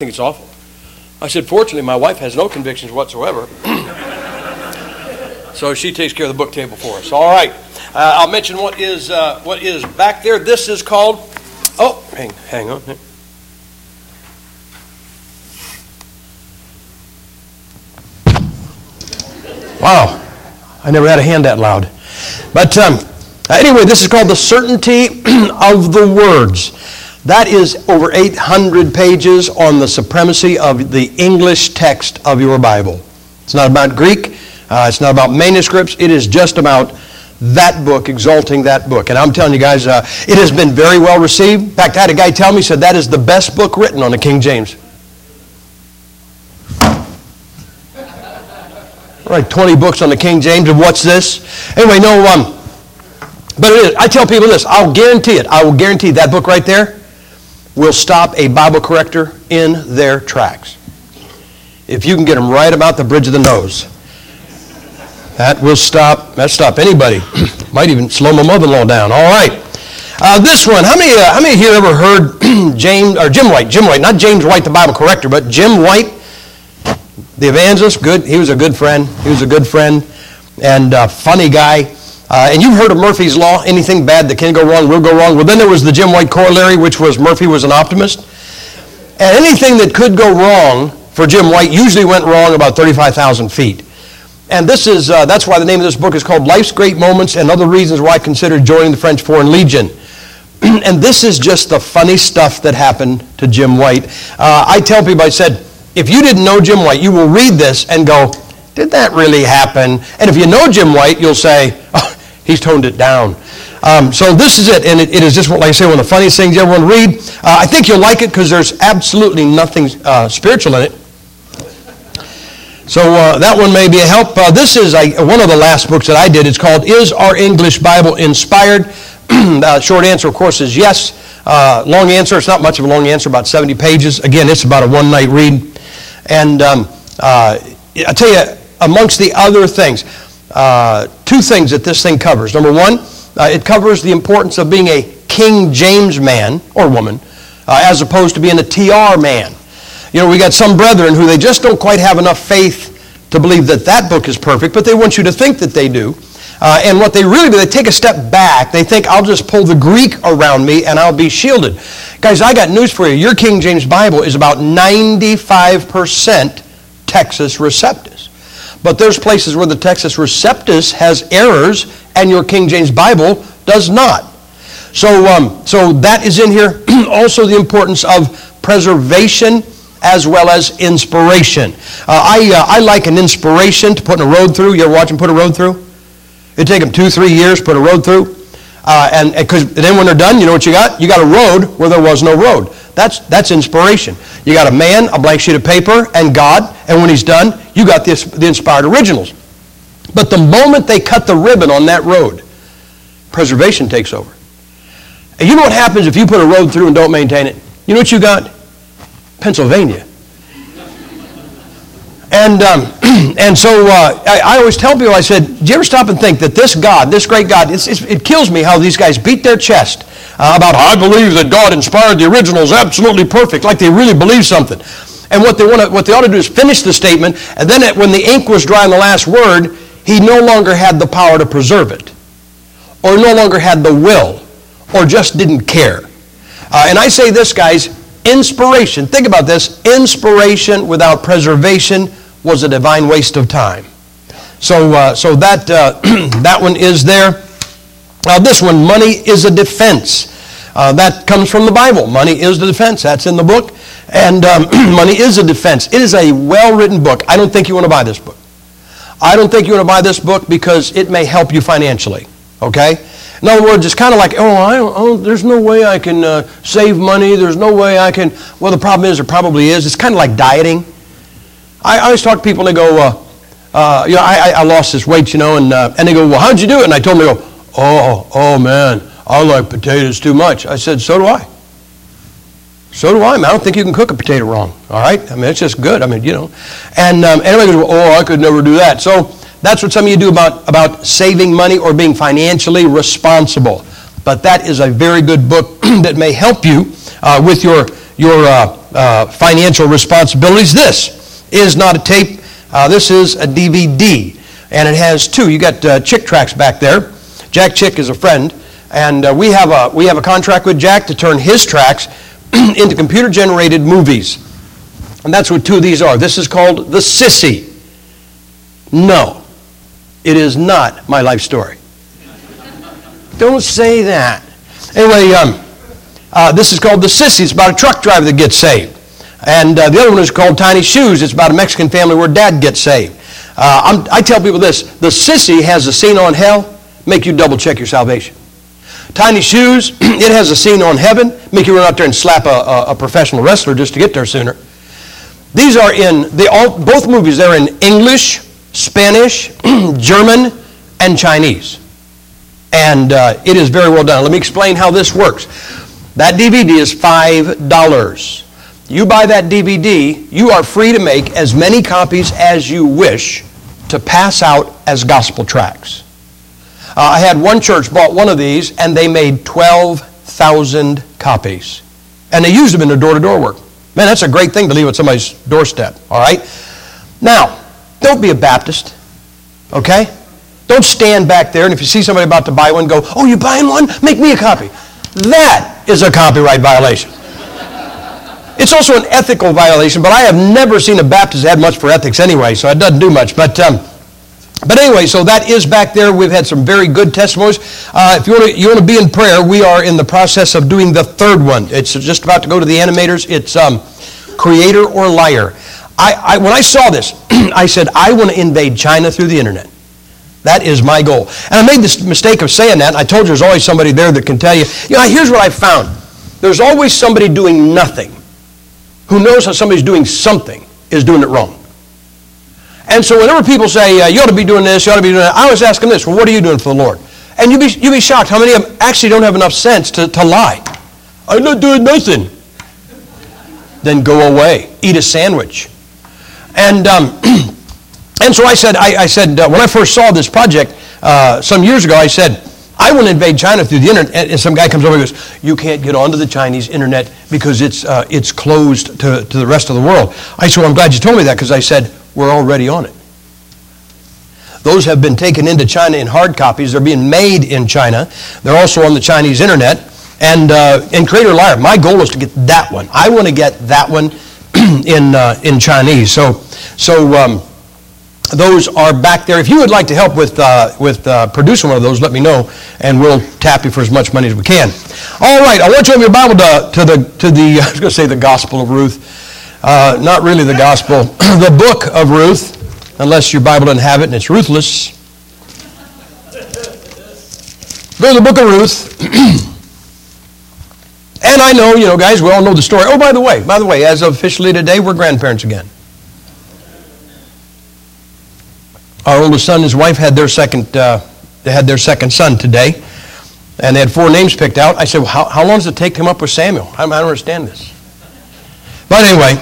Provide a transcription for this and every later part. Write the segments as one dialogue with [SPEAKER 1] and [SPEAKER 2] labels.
[SPEAKER 1] think it's awful. I said, fortunately, my wife has no convictions whatsoever. So she takes care of the book table for us. All right. I'll mention what is back there. This is called, hang on. Wow. I never had a hand that loud. But anyway, this is called The Certainty of the Words. That is over 800 pages on the supremacy of the English text of your Bible. It's not about Greek. It's not about manuscripts. It is just about that book, exalting that book. And I'm telling you guys, it has been very well received. In fact, I had a guy tell me, said that is the best book written on the King James. Right, 20 books on the King James, and what's this? Anyway, but it is. I tell people this, I'll guarantee it. I will guarantee that book right there will stop a Bible corrector in their tracks. If you can get them right about the bridge of the nose. That'll stop anybody. Might even slow my mother-in-law down. All right. This one, how many here ever heard Jim White, not James White, the Bible corrector, but Jim White, the evangelist? Good. He was a good friend. And funny guy. And you've heard of Murphy's Law. Anything bad that can go wrong will go wrong. Well, then there was the Jim White corollary, which was Murphy was an optimist. And anything that could go wrong for Jim White usually went wrong about 35,000 feet. And this is that's why the name of this book is called Life's Great Moments and Other Reasons Why I Considered Joining the French Foreign Legion. And this is just the funny stuff that happened to Jim White. I tell people, I said, if you didn't know Jim White, you will read this and go, did that really happen? And if you know Jim White, you'll say, oh, he's toned it down. So this is it, and it is just, like I say, one of the funniest things you ever want to read. I think you'll like it because there's absolutely nothing spiritual in it. So that one may be a help. This is one of the last books that I did. It's called Is Our English Bible Inspired? Short answer, of course, is yes. Long answer, it's not much of a long answer, about 70 pages. Again, it's about a one-night read. And I tell you, amongst the other things, two things that this thing covers. Number one, it covers the importance of being a King James man or woman as opposed to being a TR man. You know, we got some brethren who they just don't quite have enough faith to believe that that book is perfect, but they want you to think that they do. And what they really do, they take a step back. They think, I'll just pull the Greek around me and I'll be shielded. Guys, I got news for you. Your King James Bible is about 95% Textus Receptus. But there's places where the Textus Receptus has errors and your King James Bible does not. So that is in here. Also the importance of preservation as well as inspiration. I like an inspiration to put in a road through. You ever watch them put a road through? It'd take them 2-3 years to put a road through. And then when they're done, you know what you got? You got a road where there was no road. That's inspiration. You got a man, a blank sheet of paper, and God, and when he's done, you got the inspired originals. But the moment they cut the ribbon on that road, preservation takes over. And you know what happens if you put a road through and don't maintain it? You know what you got? Pennsylvania. And so I always tell people, I said, do you ever stop and think that this God, this great God, it kills me how these guys beat their chest about, I believe that God inspired the originals absolutely perfect, like they really believe something. And what they ought to do is finish the statement, and then when the ink was dry on the last word, he no longer had the power to preserve it, or no longer had the will, or just didn't care. And I say this, guys, inspiration, think about this, inspiration without preservation was a divine waste of time. So that that one is there. This one, money is a defense. That comes from the Bible. Money is the defense. That's in the book. And money is a defense. It is a well-written book. I don't think you want to buy this book. I don't think you want to buy this book because it may help you financially. Okay? In other words, it's kind of like, there's no way I can save money. There's no way I can. Well, the problem is, there probably is. It's kind of like dieting. I always talk to people, and they go, I lost this weight, and they go, well, how'd you do it? And I told them, they go, oh man, I like potatoes too much. I said, so do I. So do I. I don't think you can cook a potato wrong. All right? I mean, it's just good. I mean, And everybody goes, I could never do that. So that's what some of you do about saving money or being financially responsible. But that is a very good book that may help you with your financial responsibilities. This is not a tape. This is a DVD, and it has two. You got Chick Tracks back there. Jack Chick is a friend, and we have a contract with Jack to turn his tracks into computer-generated movies, and that's what two of these are. This is called The Sissy. No, it is not my life story. Don't say that. Anyway, this is called The Sissy. It's about a truck driver that gets saved. And the other one is called Tiny Shoes. It's about a Mexican family where dad gets saved. I tell people this. The Sissy has a scene on hell, make you double check your salvation. Tiny Shoes, it has a scene on heaven, make you run out there and slap a professional wrestler just to get there sooner. These are both movies, they're in English, Spanish, German, and Chinese. And it is very well done. Let me explain how this works. That DVD is $5. You buy that DVD, you are free to make as many copies as you wish to pass out as gospel tracts. I had one church bought one of these, and they made 12,000 copies. And they used them in their door-to-door work. Man, that's a great thing to leave at somebody's doorstep, all right? Now, don't be a Baptist, okay? Don't stand back there, and if you see somebody about to buy one, go, oh, you buying one? Make me a copy. That is a copyright violation. It's also an ethical violation, but I have never seen a Baptist add much for ethics anyway, so it doesn't do much. But anyway, so that is back there. We've had some very good testimonies. If you want to be in prayer, we are in the process of doing the third one. It's just about to go to the animators. It's Creator or Liar. When I saw this, I said, I want to invade China through the internet. That is my goal. And I made this mistake of saying that, and I told you there's always somebody there that can tell you. You know, here's what I found. There's always somebody doing nothing who knows how somebody's doing something is doing it wrong. And so whenever people say, you ought to be doing this, you ought to be doing that, I always ask them this, well, what are you doing for the Lord? And you'd be shocked how many of them actually don't have enough sense to lie. I'm not doing nothing. Then go away. Eat a sandwich. And so I said, when I first saw this project some years ago, I said, I want to invade China through the internet. And some guy comes over and goes, you can't get onto the Chinese internet because it's closed to the rest of the world. I said, well, I'm glad you told me that, because I said, we're already on it. Those have been taken into China in hard copies. They're being made in China. They're also on the Chinese internet. And Creator Liar, my goal is to get that one. I want to get that one in Chinese. So those are back there. If you would like to help with producing one of those, let me know, and we'll tap you for as much money as we can. All right, I want you to open your Bible to the I was going to say the Gospel of Ruth. Not really the Gospel, the Book of Ruth, unless your Bible doesn't have it and it's ruthless. Go to the Book of Ruth. And I know, guys, we all know the story. Oh, by the way, as of officially today, we're grandparents again. Our oldest son and his wife had their second son today, and they had 4 names picked out. I said, well, how long does it take to come up with Samuel? I don't understand this. But anyway,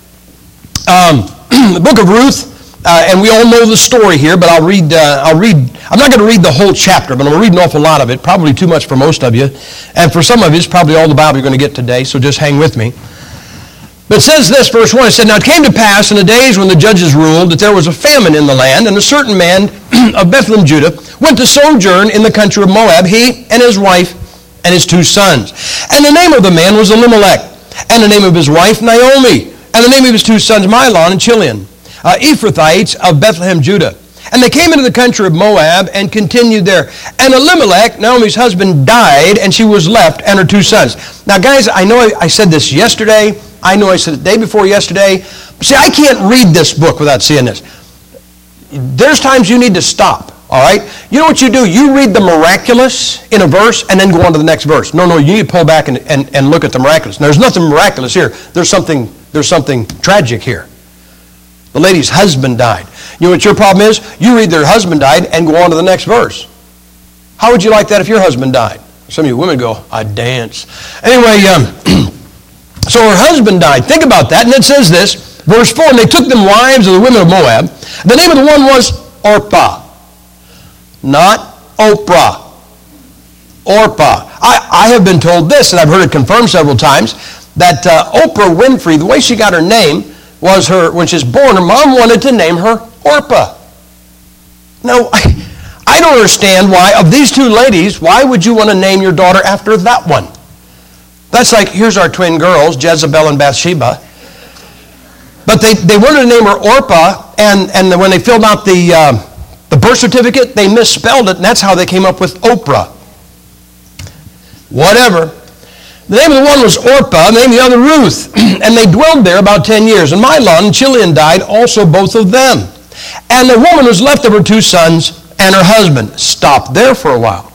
[SPEAKER 1] the book of Ruth, and we all know the story here, but I'll read. I'm not going to read the whole chapter, but I'm going to read an awful lot of it, probably too much for most of you. And for some of you, it's probably all the Bible you're going to get today, so just hang with me. But it says this, verse 1, it said, now it came to pass in the days when the judges ruled that there was a famine in the land, and a certain man of Bethlehem, Judah, went to sojourn in the country of Moab, he and his wife and his 2 sons. And the name of the man was Elimelech, and the name of his wife Naomi, and the name of his 2 sons Mahlon and Chilion, Ephrathites of Bethlehem, Judah. And they came into the country of Moab and continued there. And Elimelech, Naomi's husband, died, and she was left and her 2 sons. Now, guys, I know I said this yesterday. I know I said it the day before yesterday. See, I can't read this book without seeing this. There's times you need to stop, all right? You know what you do? You read the miraculous in a verse and then go on to the next verse. No, you need to pull back and look at the miraculous. Now, there's nothing miraculous here. There's something tragic here. The lady's husband died. You know what your problem is? You read their husband died and go on to the next verse. How would you like that if your husband died? Some of you women go, I'd dance. Anyway, so her husband died. Think about that. And it says this, verse 4, and they took them wives of the women of Moab. The name of the one was Orpah, not Oprah. Orpah. I have been told this, and I've heard it confirmed several times, that Oprah Winfrey, the way she got her name was when she was born, her mom wanted to name her Orpah. Now, I don't understand why, of these two ladies, why would you want to name your daughter after that one? That's like, here's our twin girls, Jezebel and Bathsheba. But they wanted to name her Orpah, and when they filled out the birth certificate, they misspelled it, and that's how they came up with Oprah. Whatever. The name of the one was Orpah, the name of the other Ruth, and they dwelled there about 10 years. And Mahlon and Chilion died, also both of them. And the woman was left of her 2 sons and her husband. Stopped there for a while.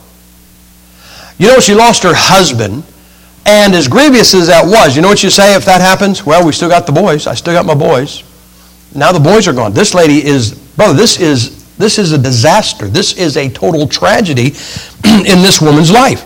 [SPEAKER 1] You know, she lost her husband, and as grievous as that was, you know what you say if that happens? Well, we still got the boys. I still got my boys. Now the boys are gone. This lady is, brother, this is a disaster. This is a total tragedy in this woman's life.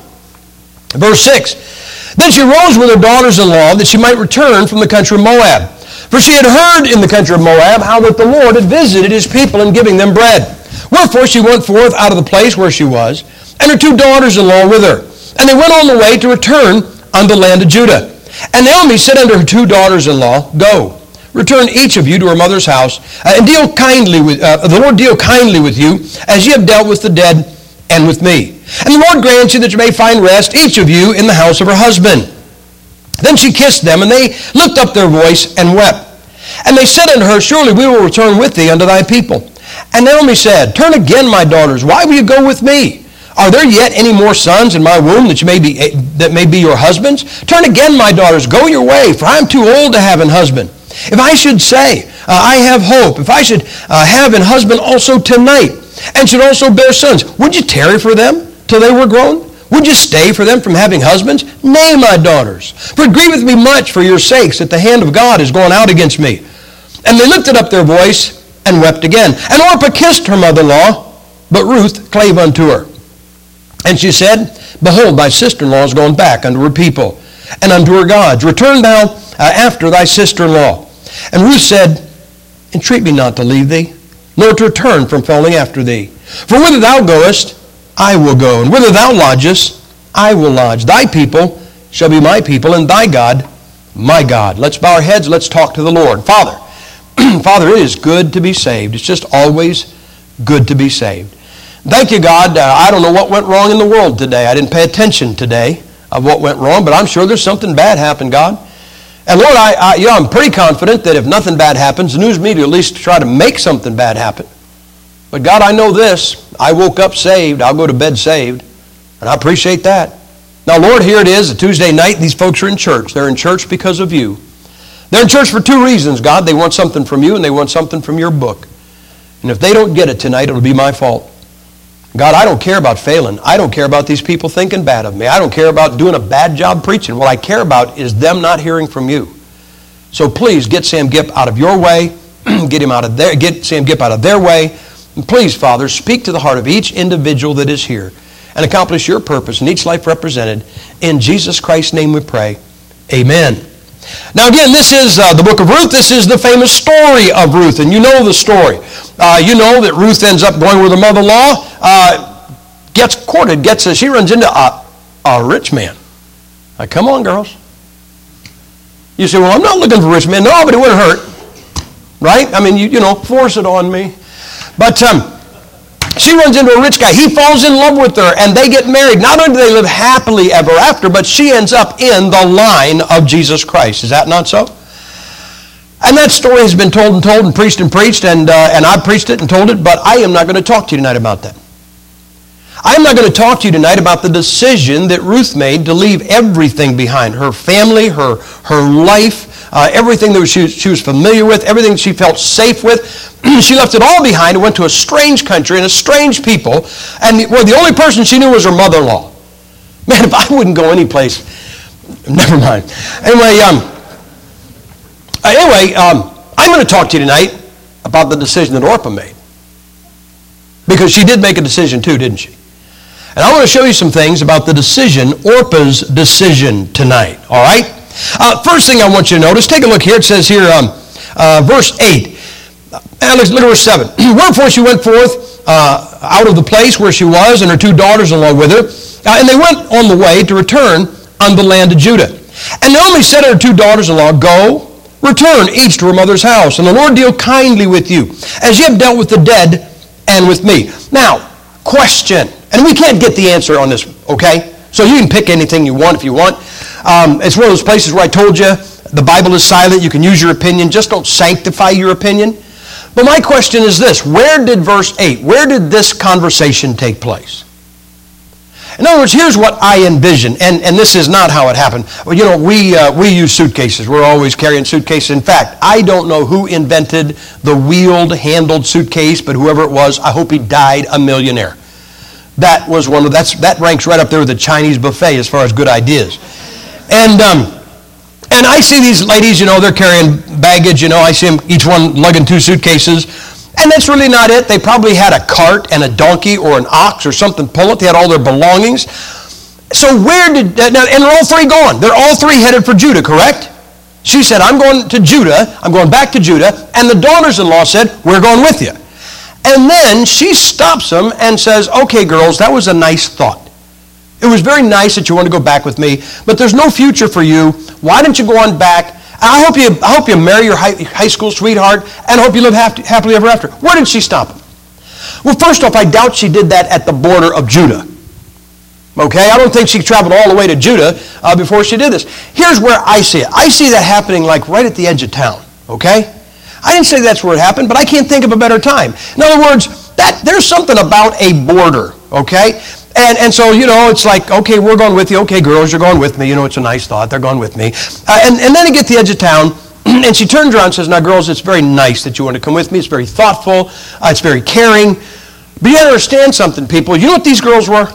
[SPEAKER 1] Verse 6, then she rose with her daughters-in-law that she might return from the country of Moab. For she had heard in the country of Moab how that the Lord had visited his people in giving them bread. Wherefore she went forth out of the place where she was, and her 2 daughters-in-law with her. And they went on the way to return unto the land of Judah. And Naomi said unto her 2 daughters-in-law, Go, return each of you to her mother's house, and deal kindly with the Lord deal kindly with you, as ye have dealt with the dead and with me. And the Lord grant you that you may find rest, each of you, in the house of her husband. Then she kissed them, and they lifted up their voice and wept. And they said unto her, Surely we will return with thee unto thy people. And Naomi said, Turn again, my daughters, why will you go with me? Are there yet any more sons in my womb that may be your husbands? Turn again, my daughters, go your way, for I am too old to have an husband. If I should say, I have hope, if I should have an husband also tonight, and should also bear sons, would you tarry for them till they were grown? Would you stay for them from having husbands? Nay, my daughters, for it grieveth me much for your sakes that the hand of God is gone out against me. And they lifted up their voice and wept again. And Orpah kissed her mother-in-law, but Ruth clave unto her. And she said, Behold, thy sister-in-law is gone back unto her people, and unto her gods. Return thou after thy sister-in-law. And Ruth said, Entreat me not to leave thee, nor to return from following after thee. For whither thou goest, I will go, and whither thou lodgest, I will lodge. Thy people shall be my people, and thy God, my God. Let's bow our heads, let's talk to the Lord. Father, Father, it is good to be saved. It's just always good to be saved. Thank you, God. I don't know what went wrong in the world today. I didn't pay attention today of what went wrong, but I'm sure there's something bad happened, God. And Lord, I'm pretty confident that if nothing bad happens, the news media at least try to make something bad happen. But God, I know this. I woke up saved. I'll go to bed saved. And I appreciate that. Now, Lord, here it is, a Tuesday night. These folks are in church. They're in church because of you. They're in church for 2 reasons, God. They want something from you, and they want something from your book. And if they don't get it tonight, it'll be my fault. God, I don't care about failing. I don't care about these people thinking bad of me. I don't care about doing a bad job preaching. What I care about is them not hearing from you. So please get Sam Gipp out of your way. Get Sam Gipp out of their way. And please, Father, speak to the heart of each individual that is here and accomplish your purpose in each life represented. In Jesus Christ's name we pray. Amen. Now again, this is the book of Ruth. This is the famous story of Ruth, and you know the story. You know that Ruth ends up going with her mother-in-law, gets courted, she runs into a rich man. Now, come on, girls. You say, well, I'm not looking for a rich man. No, but it wouldn't hurt, right? I mean, you know, force it on me. But she runs into a rich guy. He falls in love with her, and they get married. Not only do they live happily ever after, but she ends up in the line of Jesus Christ. Is that not so? And that story has been told and preached, and I've preached it and told it, but I am not going to talk to you tonight about that. I'm not going to talk to you tonight about the decision that Ruth made to leave everything behind. Her family, her life, everything that she was familiar with, everything she felt safe with. She left it all behind and went to a strange country and a strange people. And the only person she knew was her mother-in-law. Man, if I wouldn't go any place, never mind. Anyway, I'm going to talk to you tonight about the decision that Orpah made. Because she did make a decision too, didn't she? And I want to show you some things about the decision, Orpah's decision tonight. All right? First thing I want you to notice, take a look here. It says here, verse 8. Look at verse 7. Wherefore she went forth out of the place where she was, and her 2 daughters-in-law with her. And they went on the way to return unto the land of Judah. And Naomi said to her 2 daughters-in-law, Go, return each to her mother's house, and the Lord deal kindly with you, as ye have dealt with the dead and with me. Now, question, and we can't get the answer on this, okay? So you can pick anything you want if you want. It's one of those places where I told you the Bible is silent. You can use your opinion. Just don't sanctify your opinion. But my question is this. Where did verse 8, where did this conversation take place? In other words, here's what I envision, and this is not how it happened. Well, you know, we use suitcases. We're always carrying suitcases. In fact, I don't know who invented the wheeled, handled suitcase, but whoever it was, I hope he died a millionaire. That was that ranks right up there with the Chinese buffet as far as good ideas. And I see these ladies, you know, they're carrying baggage, you know, I see them, each one lugging 2 suitcases. And that's really not it. They probably had a cart and a donkey or an ox or something pull it. They had all their belongings. So and they're all 3 gone. They're all 3 headed for Judah, correct? She said, I'm going to Judah. I'm going back to Judah. And the daughters-in-law said, we're going with you. And then she stops them and says, okay, girls, that was a nice thought. It was very nice that you want to go back with me, but there's no future for you. Why don't you go on back? I hope you marry your high school sweetheart, and I hope you live happily ever after. Where did she stop him? Well, first off, I doubt she did that at the border of Judah. Okay, I don't think she traveled all the way to Judah before she did this. Here's where I see it. I see that happening like right at the edge of town. Okay, I didn't say that's where it happened, but I can't think of a better time. In other words, there's something about a border. Okay. And so, you know, it's like, okay, we're going with you. Okay, girls, you're going with me. You know, it's a nice thought. They're going with me. And then you get to the edge of town, and she turns around and says, now, girls, it's very nice that you want to come with me. It's very thoughtful. It's very caring. But you understand something, people. You know what these girls were?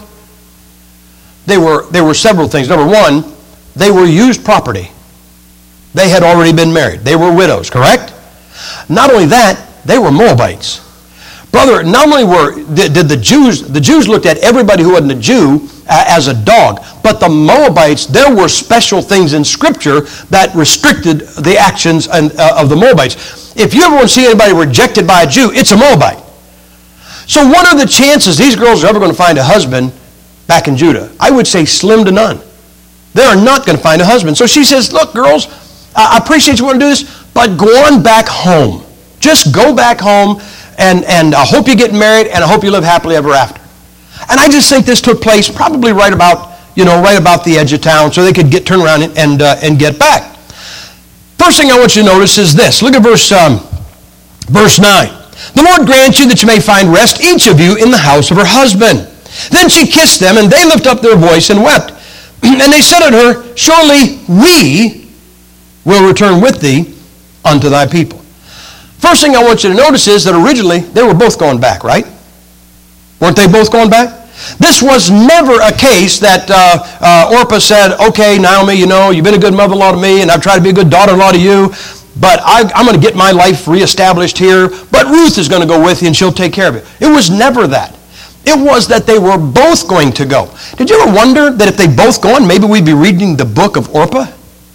[SPEAKER 1] They were several things. Number one, they were used property. They had already been married. They were widows, correct? Not only that, they were Moabites. Brother, not only did the Jews looked at everybody who wasn't a Jew as a dog, but the Moabites, there were special things in Scripture that restricted the actions of the Moabites. If you ever want to see anybody rejected by a Jew, it's a Moabite. So what are the chances these girls are ever going to find a husband back in Judah? I would say slim to none. They are not going to find a husband. So she says, look, girls, I appreciate you want to do this, but go on back home. Just go back home. And I hope you get married, and I hope you live happily ever after. And I just think this took place probably right about the edge of town, so they could turn around and get back. First thing I want you to notice is this. Look at verse 9. The Lord grant you that you may find rest, each of you, in the house of her husband. Then she kissed them, and they lifted up their voice and wept. And they said unto her, surely we will return with thee unto thy people. First thing I want you to notice is that originally they were both going back, right? Weren't they both going back? This was never a case that Orpah said, okay, Naomi, you know, you've been a good mother-in-law to me, and I've tried to be a good daughter-in-law to you, but I'm going to get my life reestablished here, but Ruth is going to go with you, and she'll take care of it. It was never that. It was that they were both going to go. Did you ever wonder that if they both gone, maybe we'd be reading the book of Orpah?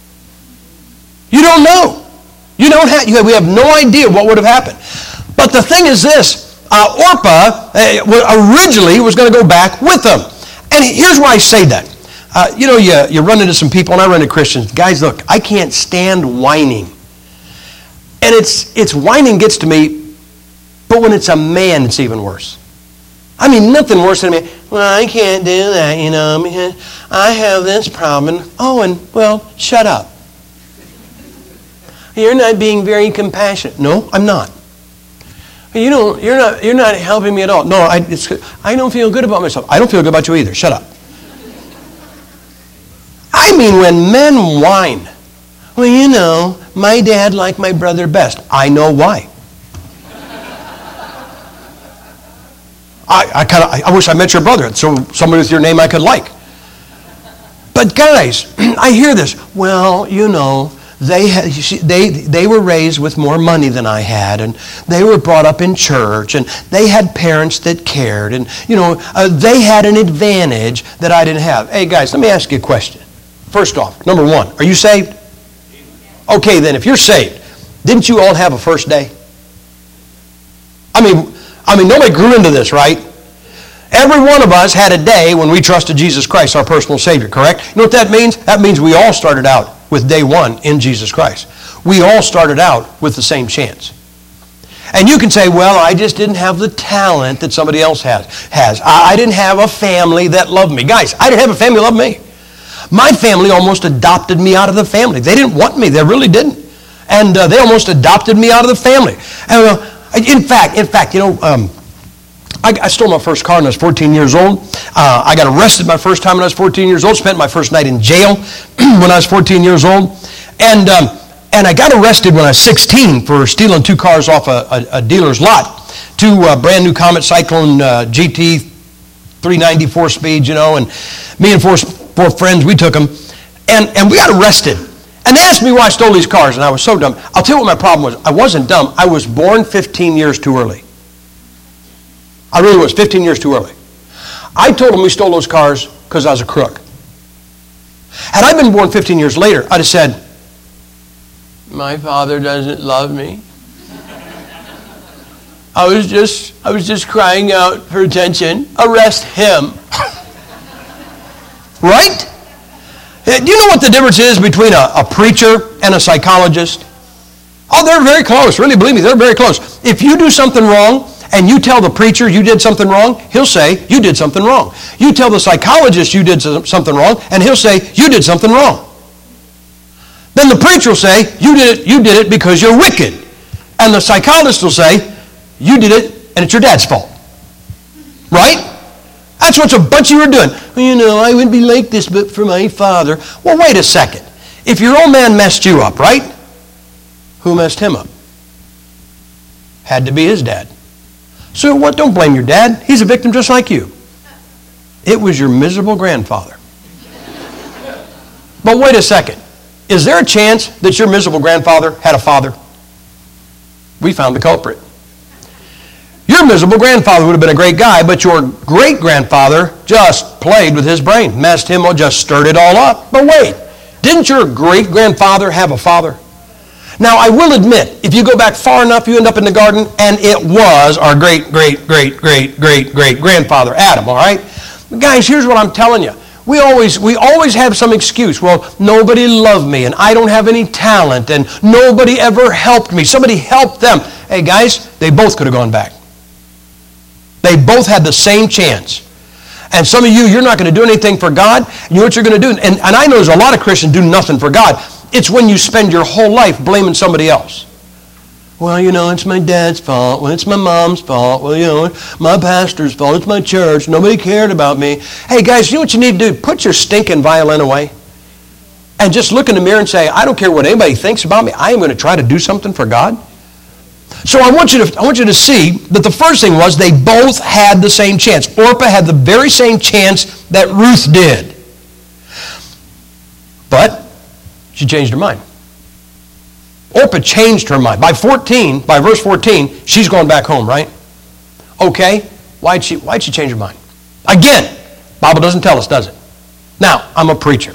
[SPEAKER 1] You don't know. We have no idea what would have happened. But the thing is this, Orpah originally was going to go back with them. And here's why I say that. You run into some people, and I run into Christians. Guys, look, I can't stand whining. And it's whining gets to me, but when it's a man, it's even worse. I mean, nothing worse than me. Well, I can't do that, you know, because I have this problem. Oh, and, well, shut up. You're not being very compassionate. No, I'm not. You're not helping me at all. No, I don't feel good about myself. I don't feel good about you either. Shut up. I mean, when men whine, well, you know, my dad liked my brother best. I know why. I wish I met your brother, so somebody with your name I could like. But guys, I hear this. Well, you know, they were raised with more money than I had, and they were brought up in church, and they had parents that cared, and you know, they had an advantage that I didn't have. Hey guys, let me ask you a question. First off, number one, are you saved? Okay, then if you're saved, didn't you all have a first day? I mean, nobody grew into this, right? Every one of us had a day when we trusted Jesus Christ, our personal Savior, correct? You know what that means? That means we all started out with day one in Jesus Christ. We all started out with the same chance. And you can say, well, I just didn't have the talent that somebody else has. I didn't have a family that loved me. Guys, I didn't have a family that loved me. My family almost adopted me out of the family. They didn't want me. They really didn't. And they almost adopted me out of the family. And, in fact, you know, I stole my first car when I was 14 years old. I got arrested my first time when I was 14 years old. Spent my first night in jail when I was 14 years old. And I got arrested when I was 16 for stealing 2 cars off a dealer's lot. 2 brand new Comet Cyclone GT 394 speeds, you know, and me and four friends, we took them. And we got arrested. And they asked me why I stole these cars, and I was so dumb. I'll tell you what my problem was. I wasn't dumb. I was born 15 years too early. I really was, 15 years too early. I told them we stole those cars because I was a crook. Had I been born 15 years later, I'd have said, my father doesn't love me. I was just crying out for attention. Arrest him. Right? Do you know what the difference is between a preacher and a psychologist? Oh, they're very close. Really, believe me, they're very close. If you do something wrong and you tell the preacher you did something wrong, he'll say, you did something wrong. You tell the psychologist you did something wrong, and he'll say, you did something wrong. Then the preacher will say, you did it because you're wicked. And the psychologist will say, you did it and it's your dad's fault. Right? That's what a bunch of you are doing. Well, you know, I would be like this but for my father. Well, wait a second. If your old man messed you up, right? Who messed him up? Had to be his dad. So what? Don't blame your dad. He's a victim just like you. It was your miserable grandfather. But wait a second. Is there a chance that your miserable grandfather had a father? We found the culprit. Your miserable grandfather would have been a great guy, but your great-grandfather just played with his brain, messed him up, just stirred it all up. But wait, didn't your great-grandfather have a father? Now, I will admit, if you go back far enough, you end up in the garden, and it was our great-great-great-great-great-grandfather, Adam, all right? But guys, here's what I'm telling you. We always have some excuse. Well, nobody loved me, and I don't have any talent, and nobody ever helped me. Somebody helped them. Hey, guys, they both could have gone back. They both had the same chance. And some of you, you're not going to do anything for God. You know what you're going to do? And I know there's a lot of Christians do nothing for God. It's when you spend your whole life blaming somebody else. Well, you know, it's my dad's fault. Well, it's my mom's fault. Well, you know, my pastor's fault. It's my church. Nobody cared about me. Hey, guys, you know what you need to do? Put your stinking violin away and just look in the mirror and say, I don't care what anybody thinks about me. I am going to try to do something for God. So I want you to see that the first thing was they both had the same chance. Orpah had the very same chance that Ruth did. But she changed her mind. Orpah changed her mind. By verse 14, she's going back home, right? Okay, why'd she change her mind? Again, Bible doesn't tell us, does it? Now, I'm a preacher.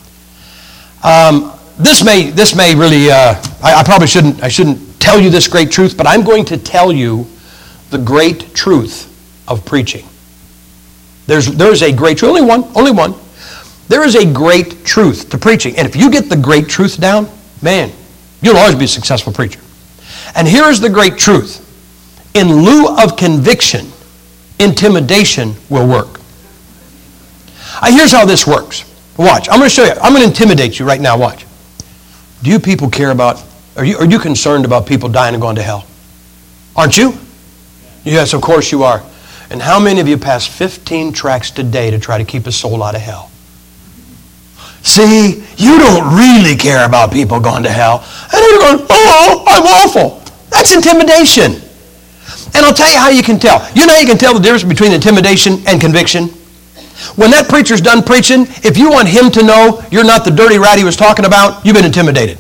[SPEAKER 1] This may really, I probably shouldn't tell you this great truth, but I'm going to tell you the great truth of preaching. There's a great truth, only one. There is a great truth to preaching. And if you get the great truth down, man, you'll always be a successful preacher. And here is the great truth. In lieu of conviction, intimidation will work. Here's how this works. Watch. I'm going to show you. I'm going to intimidate you right now. Watch. Do you people care about, are you concerned about people dying and going to hell? Aren't you? Yes, of course you are. And how many of you pass 15 tracts today to try to keep a soul out of hell? See, you don't really care about people going to hell. And you're going, oh, I'm awful. That's intimidation. And I'll tell you how you can tell. You know how you can tell the difference between intimidation and conviction? When that preacher's done preaching, if you want him to know you're not the dirty rat he was talking about, you've been intimidated.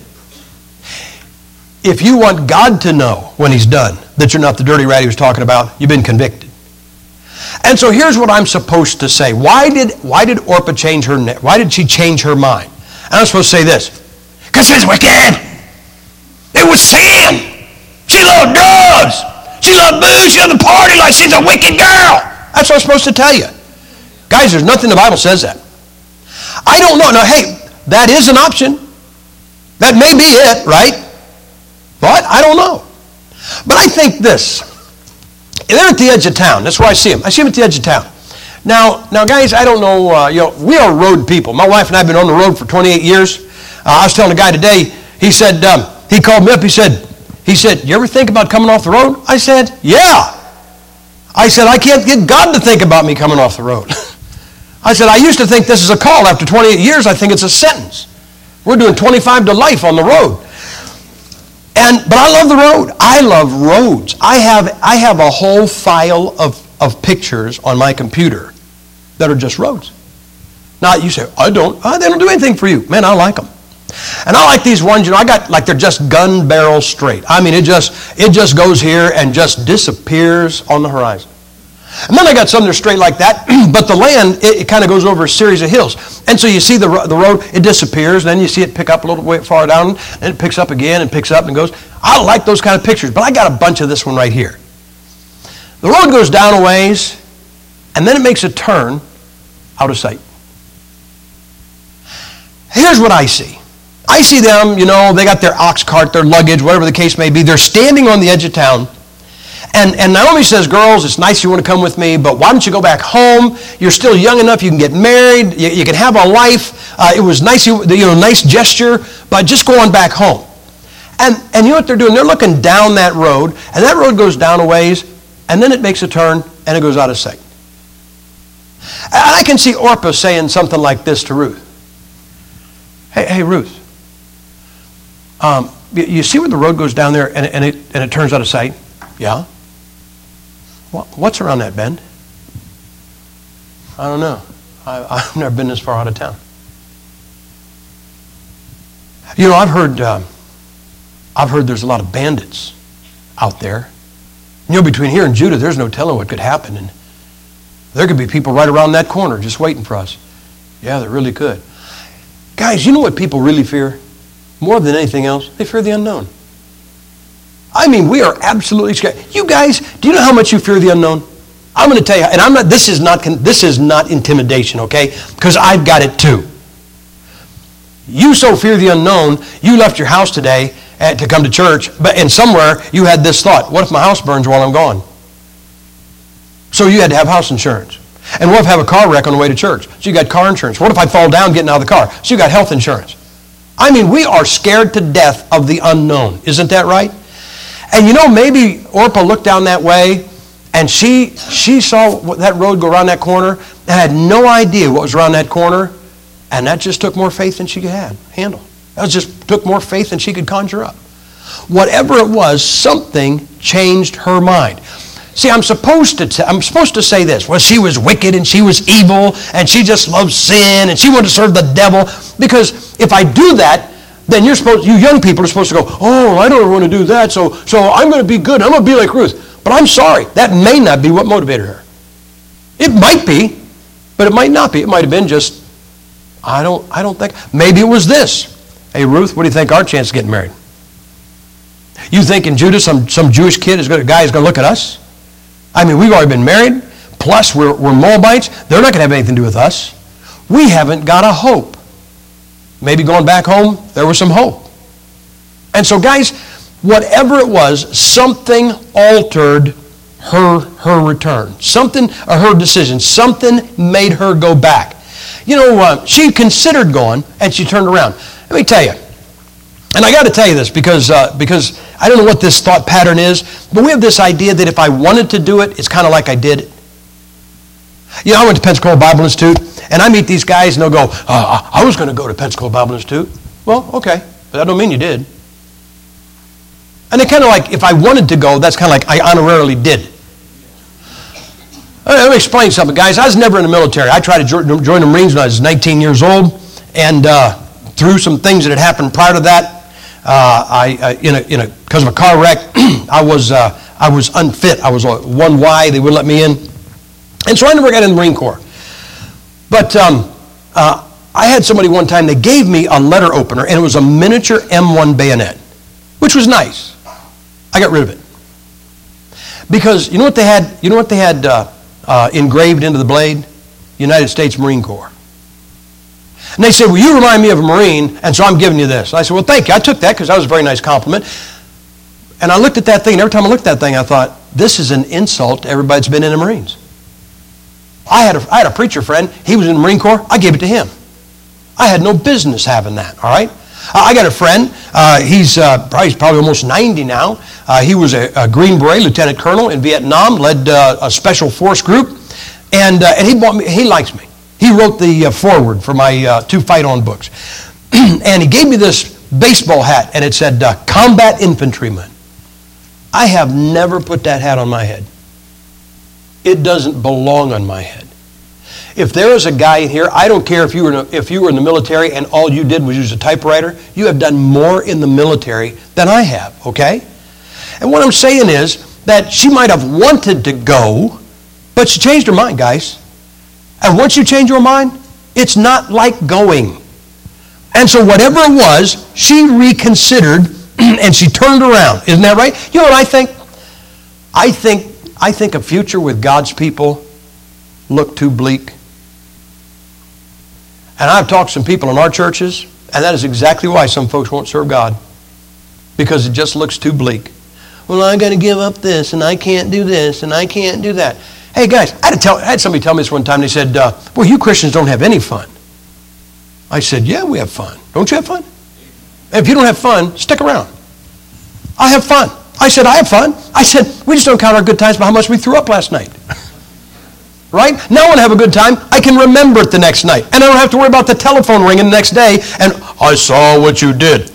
[SPEAKER 1] If you want God to know when he's done that you're not the dirty rat he was talking about, you've been convicted. And so here's what I'm supposed to say. Why did Orpah change her? Why did she change her mind? And I'm supposed to say this. Because she's wicked. It was sin. She loved drugs. She loved booze. She loved the party like she's a wicked girl. That's what I'm supposed to tell you. Guys, there's nothing in the Bible says that. I don't know. Now, hey, that is an option. That may be it, right? But I don't know. But I think this. They're at the edge of town. That's where I see them. I see them at the edge of town. Now, guys, I don't know. We are road people. My wife and I have been on the road for 28 years. I was telling a guy today. He said he called me up. He said, "You ever think about coming off the road?" I said, "Yeah." I said, "I can't get God to think about me coming off the road." I said, "I used to think this is a call. After 28 years, I think it's a sentence. We're doing 25 to life on the road." But I love the road. I love roads. I have a whole file of pictures on my computer that are just roads. Now, you say, "I don't." They don't do anything for you. Man, I like them. And I like these ones, I got like they're just gun barrel straight. I mean, it just goes here and just disappears on the horizon. And then I got some that are straight like that, but the land, it kind of goes over a series of hills. And so you see the road, it disappears, and then you see it pick up a little way far down, and it picks up again, and picks up and goes. I like those kind of pictures, but I got a bunch of this one right here. The road goes down a ways, and then it makes a turn out of sight. Here's what I see. I see them, they got their ox cart, their luggage, whatever the case may be. They're standing on the edge of town. And Naomi says, "Girls, it's nice you want to come with me, but why don't you go back home? You're still young enough. You can get married. You can have a life. It was nice, nice gesture, but just go on back home." And you know what they're doing? They're looking down that road, and that road goes down a ways, and then it makes a turn, and it goes out of sight. And I can see Orpah saying something like this to Ruth. Hey, Ruth, you see where the road goes down there, and it turns out of sight? Yeah. Well, what's around that bend? I don't know. I've never been this far out of town. I've heard there's a lot of bandits out there. Between here and Judah, there's no telling what could happen. And there could be people right around that corner just waiting for us. Yeah, there really could. Guys, you know what people really fear? More than anything else, they fear the unknown. I mean, we are absolutely scared. You guys, do you know how much you fear the unknown? I'm going to tell you, and this is not intimidation, okay? Because I've got it too. You so fear the unknown, you left your house today to come to church, and somewhere you had this thought: what if my house burns while I'm gone? So you had to have house insurance. And what if I have a car wreck on the way to church? So you got car insurance. What if I fall down getting out of the car? So you got health insurance. I mean, we are scared to death of the unknown. Isn't that right? And maybe Orpah looked down that way, and she saw that road go around that corner, and had no idea what was around that corner, and that just took more faith than she could handle. That just took more faith than she could conjure up. Whatever it was, something changed her mind. See, I'm supposed to say this. Well, she was wicked and she was evil and she just loved sin and she wanted to serve the devil. Because if I do that, then you young people are supposed to go, "Oh, I don't want to do that, so I'm going to be good. I'm going to be like Ruth." But I'm sorry, that may not be what motivated her. It might be, but it might not be. It might have been just, I don't think. Maybe it was this. "Hey, Ruth, what do you think our chance of getting married? You think in Judah some Jewish guy is going to look at us? I mean, we've already been married, plus we're Moabites. They're not going to have anything to do with us. We haven't got a hope." Maybe going back home, there was some hope. And so, guys, whatever it was, something altered her return. Something, or her decision. Something made her go back. She considered going, and she turned around. Let me tell you, and I got to tell you this because I don't know what this thought pattern is, but we have this idea that if I wanted to do it, it's kind of like I did it. I went to Pensacola Bible Institute, and I meet these guys, and they'll go, "I was going to go to Pensacola Bible Institute." Well, okay, but that don't mean you did. And it kind of like, if I wanted to go, that's kind of like I honorarily did. Let me explain something, guys. I was never in the military. I tried to join the Marines when I was 19 years old, and through some things that had happened prior to that, because of a car wreck, I was unfit. I was 1Y. They wouldn't let me in. And so I never got in the Marine Corps. But I had somebody one time, they gave me a letter opener, and it was a miniature M1 bayonet, which was nice. I got rid of it. Because you know what they had engraved into the blade, United States Marine Corps. And they said, well, you remind me of a Marine, and so I'm giving you this. And I said, well, thank you. I took that because that was a very nice compliment. And I looked at that thing, and every time I looked at that thing, I thought, this is an insult to everybody that's been in the Marines. I had a preacher friend. He was in the Marine Corps. I gave it to him. I had no business having that, all right? I got a friend. He's probably almost 90 now. He was a Green Beret lieutenant colonel in Vietnam, led a special force group, and he bought me. He likes me. He wrote the foreword for my 2 fight-on books. And he gave me this baseball hat, and it said, Combat Infantryman. I have never put that hat on my head. It doesn't belong on my head. If there is a guy in here, I don't care if you were in the military and all you did was use a typewriter, you have done more in the military than I have, okay? And what I'm saying is that she might have wanted to go, but she changed her mind, guys. And once you change your mind, it's not like going. And so whatever it was, she reconsidered and she turned around. Isn't that right? You know what I think? I think a future with God's people look too bleak. And I've talked to some people in our churches, and that is exactly why some folks won't serve God. Because it just looks too bleak. Well, I got to give up this, and I can't do this, and I can't do that. Hey, guys, I had somebody tell me this one time. They said, well, you Christians don't have any fun. I said, yeah, we have fun. Don't you have fun? If you don't have fun, stick around. I have fun. I said, I have fun. I said, we just don't count our good times by how much we threw up last night. Right? Now when I have a good time, I can remember it the next night. And I don't have to worry about the telephone ringing the next day. And I saw what you did.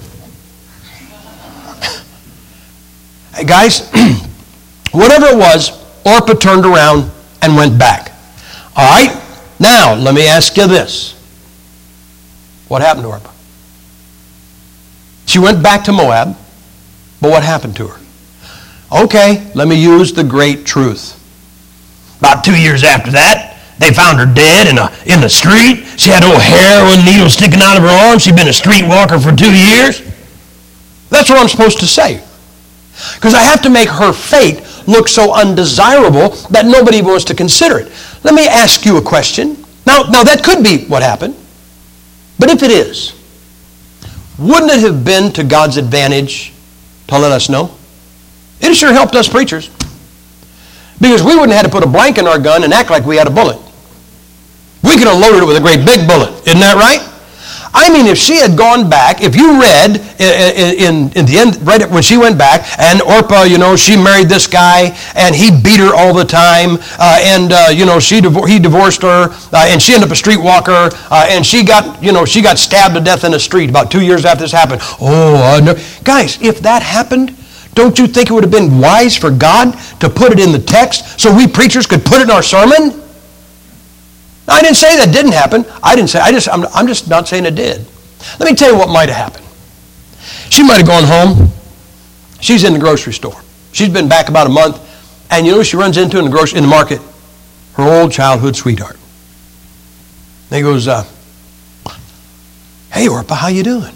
[SPEAKER 1] Hey, guys, whatever it was, Orpah turned around and went back. All right? Now, let me ask you this. What happened to Orpah? She went back to Moab, but what happened to her? Okay, let me use the great truth. About 2 years after that, they found her dead in the street. She had old heroin needles sticking out of her arm. She'd been a streetwalker for 2 years. That's what I'm supposed to say. Because I have to make her fate look so undesirable that nobody wants to consider it. Let me ask you a question. Now that could be what happened. But if it is, wouldn't it have been to God's advantage to let us know? It sure helped us preachers. Because we wouldn't have had to put a blank in our gun and act like we had a bullet. We could have loaded it with a great big bullet. Isn't that right? I mean, if she had gone back, if you read in the end, right when she went back, and Orpah, she married this guy, and he beat her all the time, he divorced her, and she ended up a streetwalker, and she got stabbed to death in the street about 2 years after this happened. No. Guys, if that happened, don't you think it would have been wise for God to put it in the text so we preachers could put it in our sermon? I didn't say that didn't happen. I'm just not saying it did. Let me tell you what might have happened. She might have gone home. She's in the grocery store. She's been back about a month, and she runs into in the market her old childhood sweetheart. And he goes, "Hey, Orpah, how you doing?"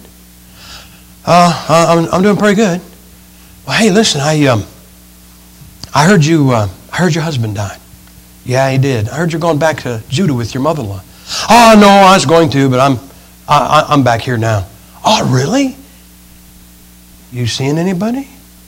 [SPEAKER 1] I'm doing pretty good." "Well, hey, listen, I heard your husband died." "Yeah, he did. I heard you're going back to Judah with your mother-in-law." "Oh, no, I was going to, but I'm back here now." "Oh, really? You seeing anybody?"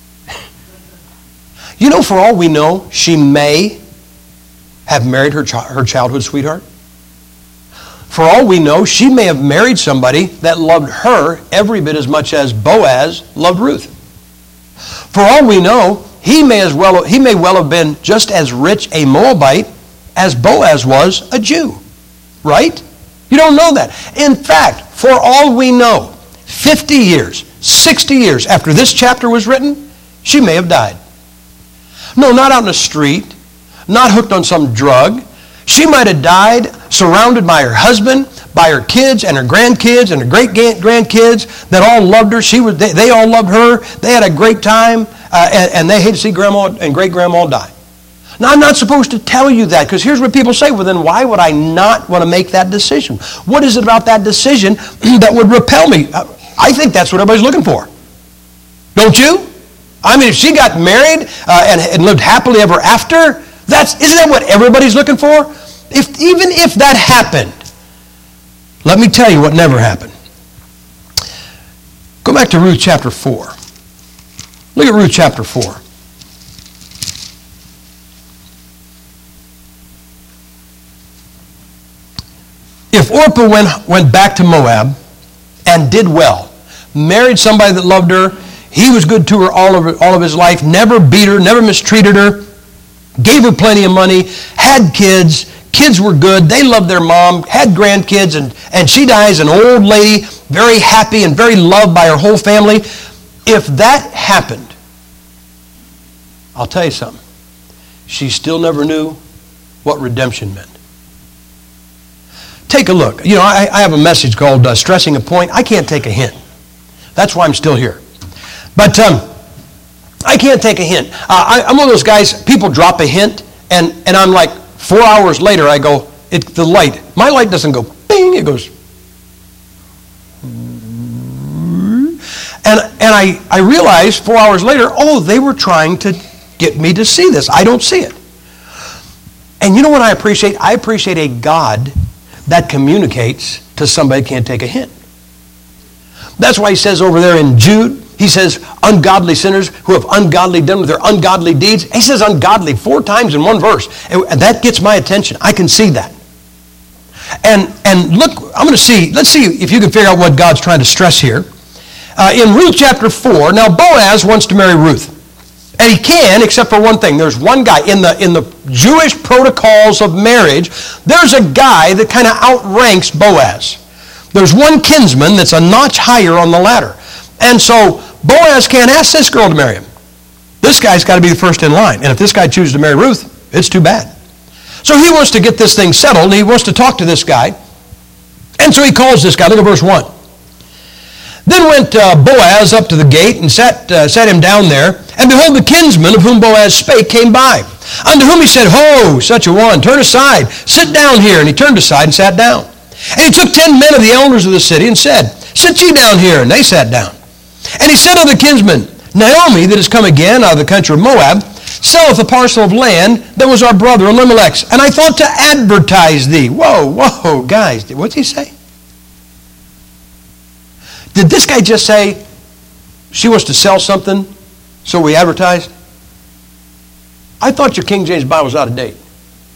[SPEAKER 1] For all we know, she may have married her childhood sweetheart. For all we know, she may have married somebody that loved her every bit as much as Boaz loved Ruth. For all we know, he may well have been just as rich a Moabite as Boaz was a Jew. Right? You don't know that. In fact, for all we know, 50 years, 60 years after this chapter was written, she may have died. No, not out in the street, not hooked on some drug. She might have died surrounded by her husband, by her kids and her grandkids and her great-grandkids that all loved her. They all loved her. They had a great time, and they hated to see grandma and great-grandma die. Now, I'm not supposed to tell you that, because here's what people say. Well, then why would I not want to make that decision? What is it about that decision that would repel me? I think that's what everybody's looking for. Don't you? I mean, if she got married and lived happily ever after, Isn't that what everybody's looking for? Even if that happened, let me tell you what never happened. Go back to Ruth chapter 4. Look at Ruth chapter 4. If Orpah went back to Moab and did well, married somebody that loved her, he was good to her all of his life, never beat her, never mistreated her, gave her plenty of money, had kids, kids were good, they loved their mom, had grandkids, and she dies an old lady, very happy and very loved by her whole family. If that happened, I'll tell you something, she still never knew what redemption meant. Take a look. You know, I have a message called Stressing a Point. I can't take a hint. That's why I'm still here. But I can't take a hint. I'm one of those guys, people drop a hint, and I'm like, 4 hours later, I go, the light. My light doesn't go bing, it goes. And I realize 4 hours later, oh, they were trying to get me to see this. I don't see it. And you know what I appreciate? I appreciate a God that communicates to somebody who can't take a hint. That's why he says over there in Jude, he says, ungodly sinners who have ungodly done with their ungodly deeds. He says ungodly 4 times in one verse. And that gets my attention. I can see that. And look, let's see if you can figure out what God's trying to stress here. In Ruth chapter 4, now Boaz wants to marry Ruth. And he can, except for one thing. There's one guy in the Jewish protocols of marriage, there's a guy that kind of outranks Boaz. There's one kinsman that's a notch higher on the ladder. And so Boaz can't ask this girl to marry him. This guy's got to be the first in line. And if this guy chooses to marry Ruth, it's too bad. So he wants to get this thing settled, and he wants to talk to this guy. And so he calls this guy. Look at verse 1. Then went Boaz up to the gate and sat him down there. And behold, the kinsman of whom Boaz spake came by, unto whom he said, Ho, such a one, turn aside, sit down here. And he turned aside and sat down. And he took 10 men of the elders of the city and said, Sit ye down here. And they sat down. And he said unto the kinsman, Naomi, that is come again out of the country of Moab, selleth a parcel of land that was our brother Elimelech's. And I thought to advertise thee. Whoa, guys, what's he say? Did this guy just say, she wants to sell something, so we advertise? I thought your King James Bible was out of date.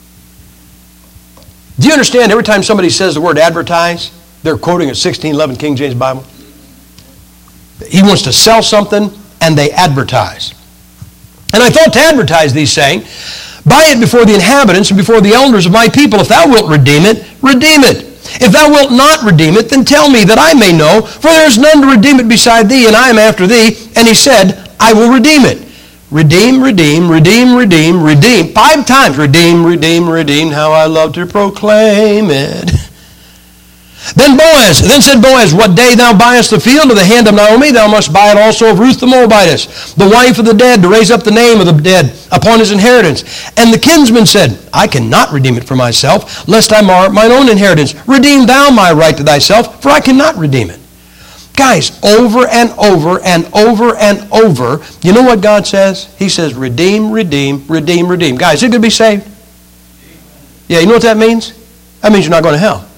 [SPEAKER 1] Do you understand every time somebody says the word advertise, they're quoting a 1611 King James Bible? He wants to sell something, and they advertise. And I thought to advertise thee, saying, Buy it before the inhabitants and before the elders of my people. If thou wilt redeem it, redeem it. If thou wilt not redeem it, then tell me that I may know, for there is none to redeem it beside thee, and I am after thee. And he said, I will redeem it. Redeem, redeem, redeem, redeem, redeem. 5 times. Redeem, redeem, redeem. How I love to proclaim it. Then said Boaz, What day thou buyest the field of the hand of Naomi, thou must buy it also of Ruth the Moabitess, the wife of the dead, to raise up the name of the dead upon his inheritance. And the kinsman said, I cannot redeem it for myself, lest I mar mine own inheritance. Redeem thou my right to thyself, for I cannot redeem it. Guys, over and over and over and over, you know what God says? He says, redeem, redeem, redeem, redeem. Guys, you going to be saved? Yeah, you know what that means? That means you're not going to hell.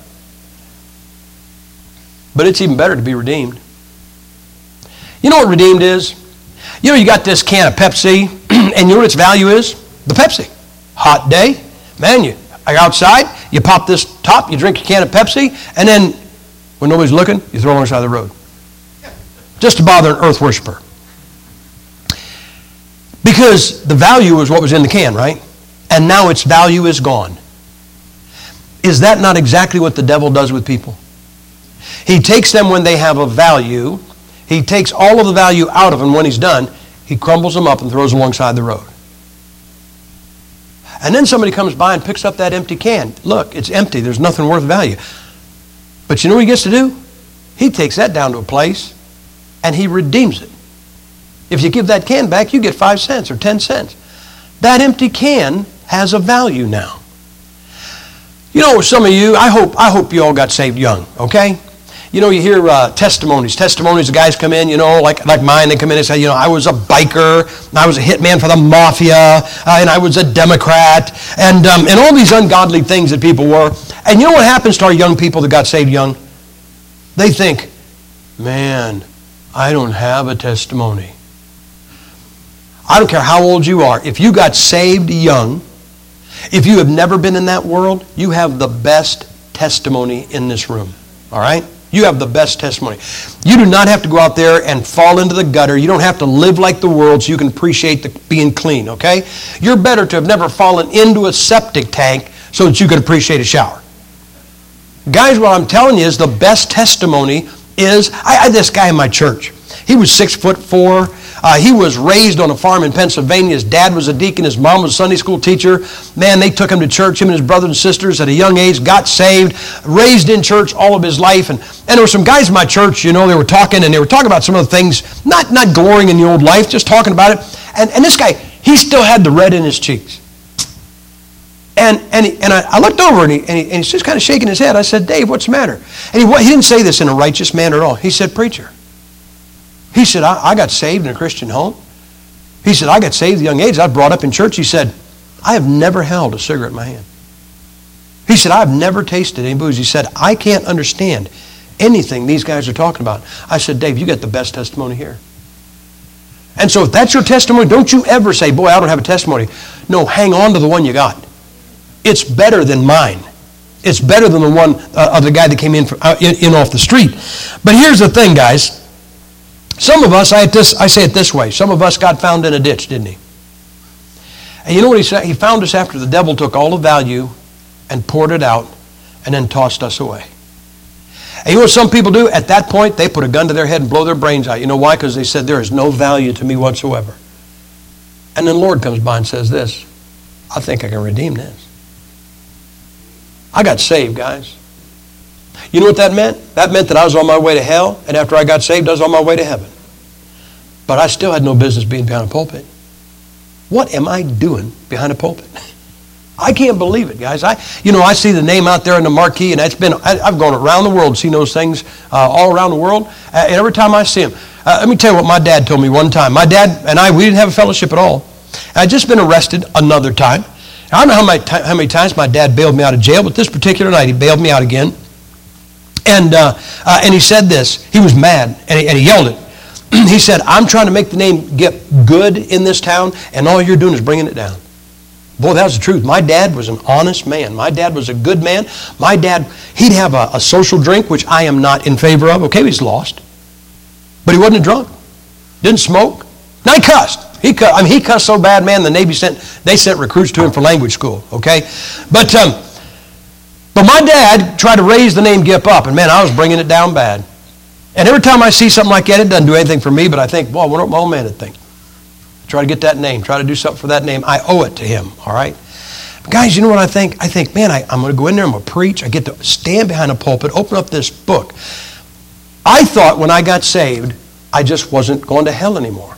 [SPEAKER 1] But it's even better to be redeemed. You know what redeemed is? You know, you got this can of Pepsi, and you know what its value is? The Pepsi. Hot day, man, you're outside, you pop this top, you drink a can of Pepsi, and then when nobody's looking, you throw it on the side of the road. Just to bother an earth worshiper. Because the value was what was in the can, right? And now its value is gone. Is that not exactly what the devil does with people? He takes them when they have a value. He takes all of the value out of them when he's done. He crumbles them up and throws them alongside the road. And then somebody comes by and picks up that empty can. Look, it's empty. There's nothing worth value. But you know what he gets to do? He takes that down to a place and he redeems it. If you give that can back, you get 5 cents or 10 cents. That empty can has a value now. You know, some of you, I hope you all got saved young, okay? You hear testimonies. Testimonies, the guys come in, like mine, they come in and say, I was a biker, and I was a hitman for the mafia, and I was a Democrat, and all these ungodly things that people were. And you know what happens to our young people that got saved young? They think, man, I don't have a testimony. I don't care how old you are. If you got saved young, if you have never been in that world, you have the best testimony in this room. All right? You have the best testimony. You do not have to go out there and fall into the gutter. You don't have to live like the world so you can appreciate being clean, okay? You're better to have never fallen into a septic tank so that you can appreciate a shower. Guys, what I'm telling you is the best testimony is, I had this guy in my church. He was 6'4". He was raised on a farm in Pennsylvania. His dad was a deacon. His mom was a Sunday school teacher. Man, they took him to church, him and his brothers and sisters at a young age, got saved, raised in church all of his life. And there were some guys in my church, they were talking, and they were talking about some of the things, not glorying in the old life, just talking about it. And this guy, he still had the red in his cheeks. And I looked over, and he's just kind of shaking his head. I said, Dave, what's the matter? And he didn't say this in a righteous manner at all. He said, preacher. He said, I got saved in a Christian home. He said, I got saved at a young age. I was brought up in church. He said, I have never held a cigarette in my hand. He said, I've never tasted any booze. He said, I can't understand anything these guys are talking about. I said, Dave, you got the best testimony here. And so if that's your testimony, don't you ever say, boy, I don't have a testimony. No, hang on to the one you got. It's better than mine. It's better than the one of the guy that came in off the street. But here's the thing, guys. Some of us, I say it this way, some of us got found in a ditch, didn't he? And you know what he said? He found us after the devil took all the value and poured it out and then tossed us away. And you know what some people do? At that point, they put a gun to their head and blow their brains out. You know why? Because they said, there is no value to me whatsoever. And then the Lord comes by and says this, I think I can redeem this. I got saved, guys. You know what that meant? That meant that I was on my way to hell, and after I got saved, I was on my way to heaven. But I still had no business being behind a pulpit. What am I doing behind a pulpit? I can't believe it, guys. I see the name out there in the marquee, and I've gone around the world, seen those things all around the world, and every time I see them. Let me tell you what my dad told me one time. My dad and we didn't have a fellowship at all. I'd just been arrested another time. I don't know how many times my dad bailed me out of jail, but this particular night he bailed me out again. And he said this. He was mad, and he yelled it. He said, I'm trying to make the name get good in this town, and all you're doing is bringing it down. Boy, that was the truth. My dad was an honest man. My dad was a good man. My dad, he'd have a social drink, which I am not in favor of. Okay, he's lost. But he wasn't a drunk. Didn't smoke. Now he cussed. He cussed so bad, man, the Navy sent recruits to him for language school, okay? But my dad tried to raise the name Gipp up, and man, I was bringing it down bad. And every time I see something like that, it doesn't do anything for me, but I think, well, what my old man would think. Try to get that name. Try to do something for that name. I owe it to him, all right? But guys, you know what I think? I think, man, I'm going to go in there, I'm going to preach. I get to stand behind a pulpit, open up this book. I thought when I got saved, I just wasn't going to hell anymore.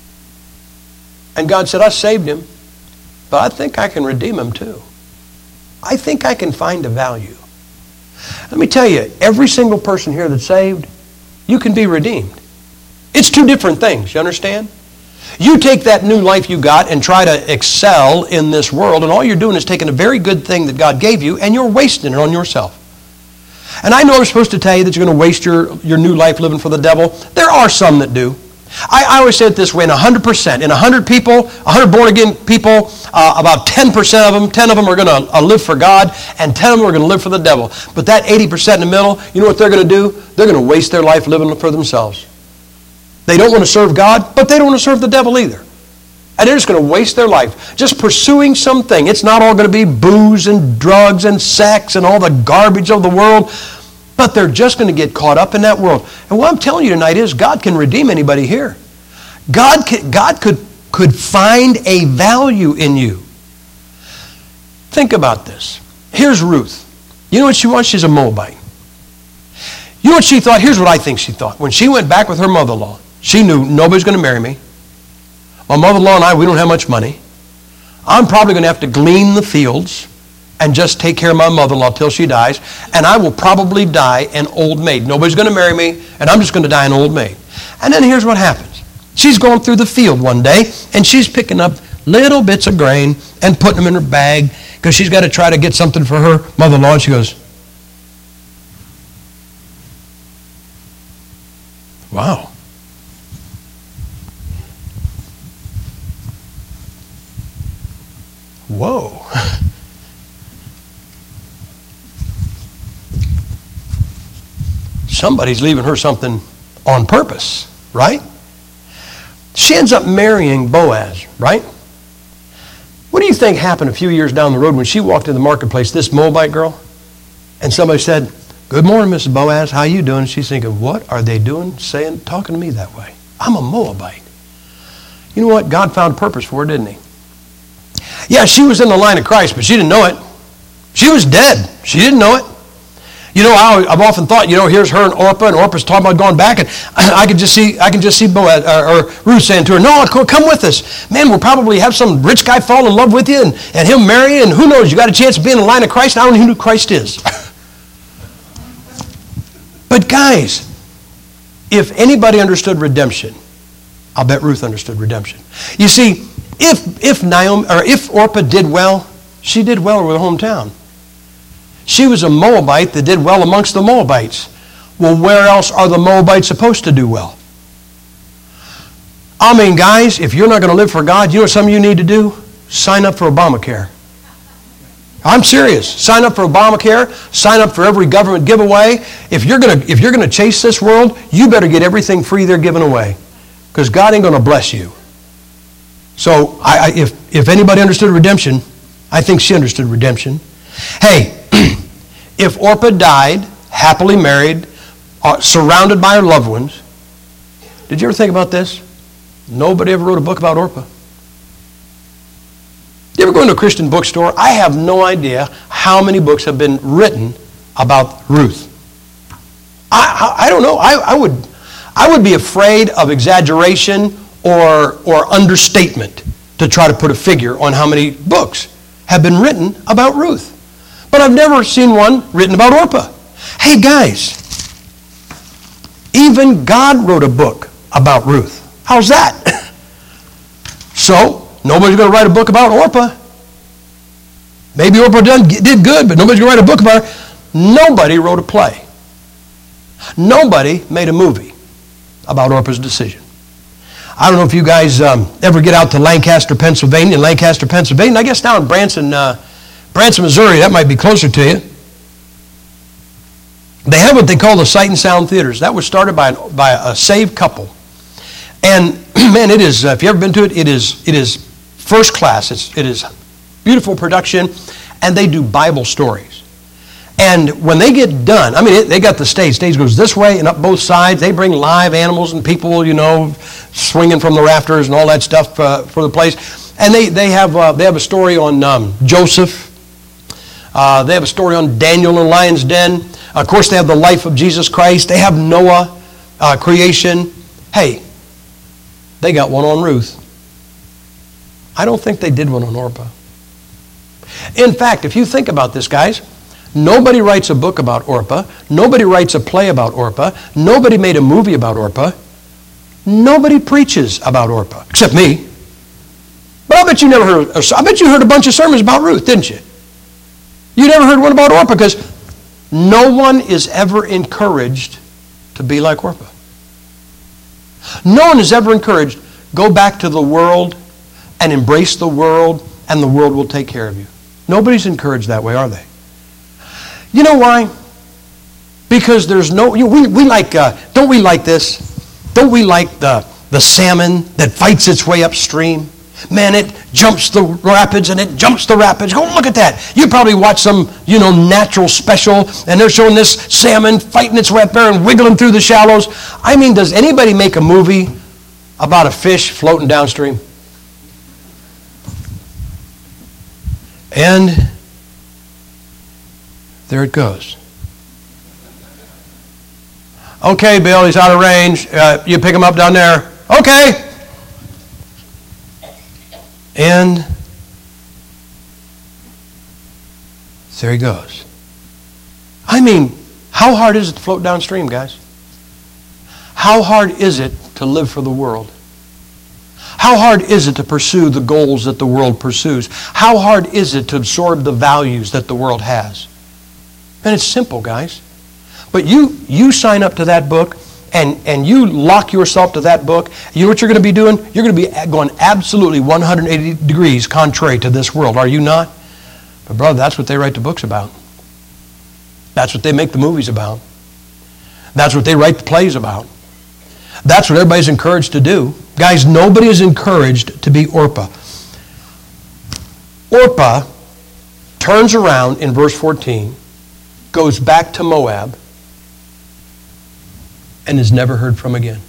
[SPEAKER 1] And God said, I saved him, but I think I can redeem him too. I think I can find a value. Let me tell you, every single person here that's saved, you can be redeemed. It's two different things, you understand? You take that new life you got and try to excel in this world, and all you're doing is taking a very good thing that God gave you, and you're wasting it on yourself. And I know I'm supposed to tell you that you're going to waste your new life living for the devil. There are some that do. I always say it this way, in 100%, in 100 people, 100 born-again people, about 10% of them, 10 of them are going to live for God, and 10 of them are going to live for the devil. But that 80% in the middle, you know what they're going to do? They're going to waste their life living for themselves. They don't want to serve God, but they don't want to serve the devil either. And they're just going to waste their life just pursuing something. It's not all going to be booze and drugs and sex and all the garbage of the world, but they're just going to get caught up in that world. And what I'm telling you tonight is God can redeem anybody here. God could find a value in you. Think about this. Here's Ruth. You know what she was? She's a Moabite. You know what she thought? Here's what I think she thought. When she went back with her mother-in-law, she knew nobody's going to marry me. My mother-in-law and I, we don't have much money. I'm probably going to have to glean the fields. and just take care of my mother-in-law till she dies, and I will probably die an old maid. Nobody's going to marry me, and I'm just going to die an old maid. And then here's what happens. She's going through the field one day, and she's picking up little bits of grain and putting them in her bag because she's got to try to get something for her mother-in-law, and she goes, wow. Whoa. Somebody's leaving her something on purpose, right? She ends up marrying Boaz, right? What do you think happened a few years down the road when she walked in the marketplace, this Moabite girl, and somebody said, good morning, Mrs. Boaz, how you doing? She's thinking, what are they doing, talking to me that way? I'm a Moabite. You know what? God found purpose for her, didn't he? Yeah, she was in the line of Christ, but she didn't know it. She was dead. She didn't know it. You know, I've often thought, here's her and Orpah's talking about going back, and I can just see Boaz, or Ruth saying to her, no, come with us. Man, we'll probably have some rich guy fall in love with you, and he'll marry you, and who knows, you got a chance of being in the line of Christ, and I don't know who Christ is. But guys, if anybody understood redemption, I'll bet Ruth understood redemption. You see, if Orpah did well, she did well with her hometown. She was a Moabite that did well amongst the Moabites. Well, where else are the Moabites supposed to do well? I mean, guys, if you're not going to live for God, you know what some of you need to do? Sign up for Obamacare. I'm serious. Sign up for Obamacare. Sign up for every government giveaway. If you're going to chase this world, you better get everything free they're giving away, because God ain't going to bless you. So, if anybody understood redemption, I think she understood redemption. Hey, if Orpah died, happily married, surrounded by her loved ones, did you ever think about this? Nobody ever wrote a book about Orpah. You ever go into a Christian bookstore? I have no idea how many books have been written about Ruth. I don't know. I would be afraid of exaggeration or understatement to try to put a figure on how many books have been written about Ruth. But I've never seen one written about Orpah. Hey guys, even God wrote a book about Ruth. How's that? So, nobody's going to write a book about Orpah. Maybe Orpah did good, but nobody's going to write a book about her. Nobody wrote a play. Nobody made a movie about Orpah's decision. I don't know if you guys ever get out to Lancaster, Pennsylvania. I guess down in Branson, Missouri, that might be closer to you. They have what they call the Sight and Sound Theaters. That was started by a saved couple. And man, it is, if you've ever been to it, it is first class. It is beautiful production, and they do Bible stories. And when they get done, I mean, they got the stage. Stage goes this way and up both sides. They bring live animals and people, swinging from the rafters and all that stuff for the place. And they have a story on Joseph. They have a story on Daniel in the lion's den. Of course, they have the life of Jesus Christ. They have Noah, creation. Hey, they got one on Ruth. I don't think they did one on Orpah. In fact, if you think about this, guys, nobody writes a book about Orpah. Nobody writes a play about Orpah. Nobody made a movie about Orpah. Nobody preaches about Orpah, except me. But I bet you heard a bunch of sermons about Ruth, didn't you? You never heard one about Orpah, because no one is ever encouraged to be like Orpah. No one is ever encouraged, go back to the world and embrace the world, and the world will take care of you. Nobody's encouraged that way, are they? You know why? Because there's no, we like, don't we like this? Don't we like the salmon that fights its way upstream? Man, it jumps the rapids and it jumps the rapids. Go look at that. You probably watch some, natural special, and they're showing this salmon fighting its way up there and wiggling through the shallows. I mean, does anybody make a movie about a fish floating downstream? And there it goes. Okay, Bill, he's out of range. You pick him up down there. Okay. There he goes. I mean, how hard is it to float downstream, guys? How hard is it to live for the world? How hard is it to pursue the goals that the world pursues? How hard is it to absorb the values that the world has? And it's simple, guys. But you sign up to that book and you lock yourself to that book. You know what you're going to be doing? You're going to be going absolutely 180 degrees contrary to this world, are you not? But brother, that's what they write the books about. That's what they make the movies about. That's what they write the plays about. That's what everybody's encouraged to do. Guys, nobody is encouraged to be Orpah. Orpah turns around in verse 14, goes back to Moab, and is never heard from again.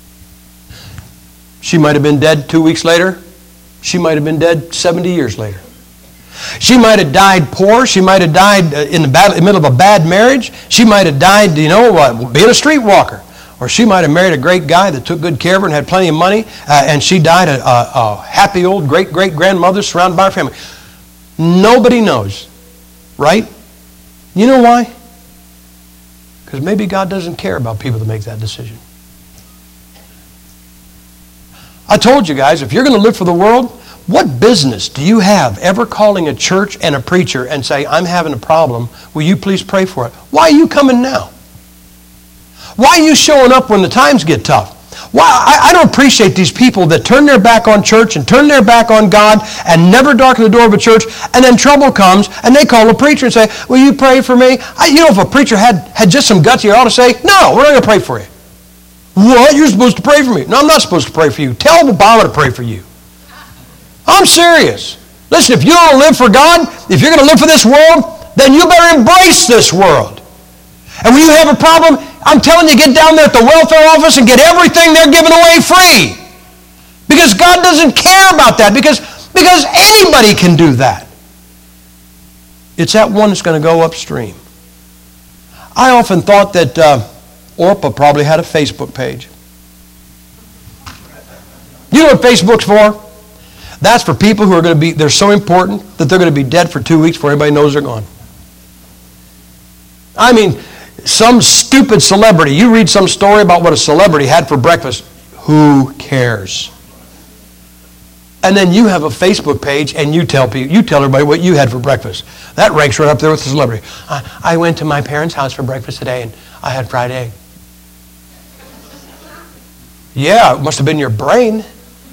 [SPEAKER 1] She might have been dead 2 weeks later. She might have been dead 70 years later. She might have died poor. She might have died in the middle of a bad marriage. She might have died, being a streetwalker. Or she might have married a great guy that took good care of her and had plenty of money, and she died a happy old great-great-grandmother surrounded by her family. Nobody knows, right? You know why? Because maybe God doesn't care about people that make that decision. I told you guys, if you're going to live for the world, what business do you have ever calling a church and a preacher and say, I'm having a problem, will you please pray for it? Why are you coming now? Why are you showing up when the times get tough? Why? I don't appreciate these people that turn their back on church and turn their back on God and never darken the door of a church, and then trouble comes and they call a preacher and say, will you pray for me? If a preacher had just some guts, he ought to say, no, we're not going to pray for you. What? You're supposed to pray for me. No, I'm not supposed to pray for you. Tell Obama to pray for you. I'm serious. Listen, if you don't live for God, if you're going to live for this world, then you better embrace this world. And when you have a problem, I'm telling you, get down there at the welfare office and get everything they're giving away free. Because God doesn't care about that. Because anybody can do that. It's that one that's going to go upstream. I often thought that Orpah probably had a Facebook page. You know what Facebook's for? That's for people who are going to be, they're so important that they're going to be dead for 2 weeks before anybody knows they're gone. I mean, some stupid celebrity, you read some story about what a celebrity had for breakfast, who cares? And then you have a Facebook page and you tell everybody what you had for breakfast. That ranks right up there with the celebrity. I went to my parents' house for breakfast today and I had fried egg. Yeah, it must have been your brain.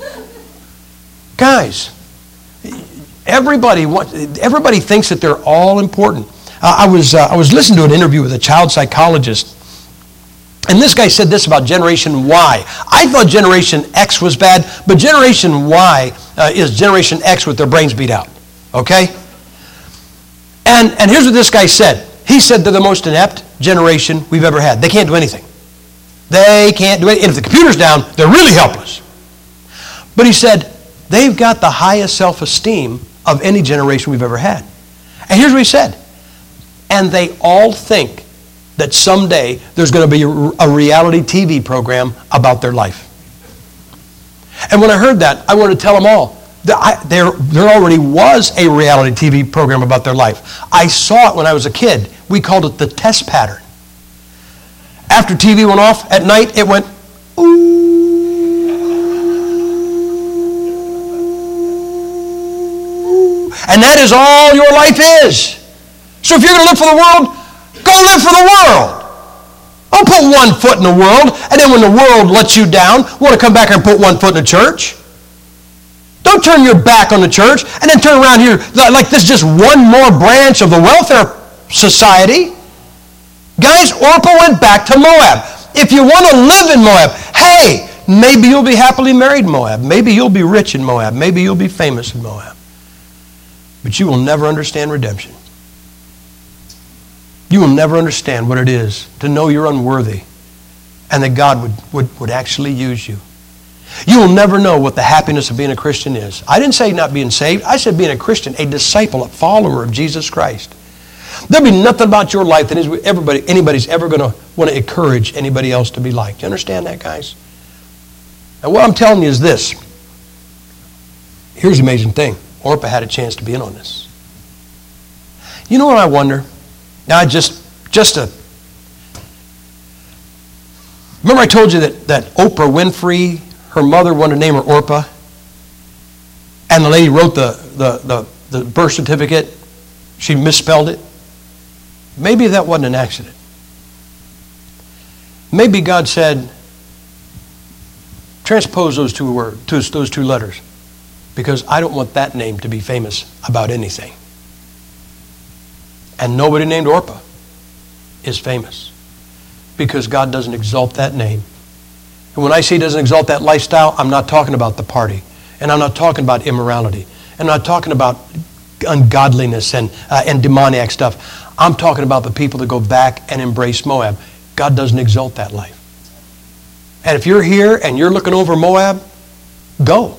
[SPEAKER 1] Guys, everybody thinks that they're all important. I was listening to an interview with a child psychologist, and this guy said this about Generation Y. I thought Generation X was bad, but Generation Y is Generation X with their brains beat out. Okay? And here's what this guy said. He said they're the most inept generation we've ever had. They can't do anything. They can't do anything. And if the computer's down, they're really helpless. But he said, they've got the highest self-esteem of any generation we've ever had. And here's what he said. And they all think that someday there's going to be a reality TV program about their life. And when I heard that, I wanted to tell them all, there already was a reality TV program about their life. I saw it when I was a kid. We called it the test pattern. After TV went off at night, it went, ooh. And that is all your life is. So if you're going to live for the world, go live for the world. Don't put one foot in the world, and then when the world lets you down, want to come back and put one foot in the church. Don't turn your back on the church, and then turn around here like this is just one more branch of the welfare society. Guys, Orpah went back to Moab. If you want to live in Moab, hey, maybe you'll be happily married in Moab. Maybe you'll be rich in Moab. Maybe you'll be famous in Moab. But you will never understand redemption. You will never understand what it is to know you're unworthy and that God would actually use you. You will never know what the happiness of being a Christian is. I didn't say not being saved. I said being a Christian, a disciple, a follower of Jesus Christ. There'll be nothing about your life that anybody's ever going to want to encourage anybody else to be like. Do you understand that, guys? And what I'm telling you is this. Here's the amazing thing. Orpah had a chance to be in on this. You know what I wonder? Now, remember I told you that Oprah Winfrey, her mother wanted to name her Orpah? And the lady wrote the birth certificate. She misspelled it. Maybe that wasn't an accident. Maybe God said, transpose those two letters, because I don't want that name to be famous about anything. And nobody named Orpah is famous, because God doesn't exalt that name. And when I say He doesn't exalt that lifestyle, I'm not talking about the party. And I'm not talking about immorality. And I'm not talking about ungodliness and demoniac stuff. I'm talking about the people that go back and embrace Moab. God doesn't exalt that life. And if you're here and you're looking over Moab, go.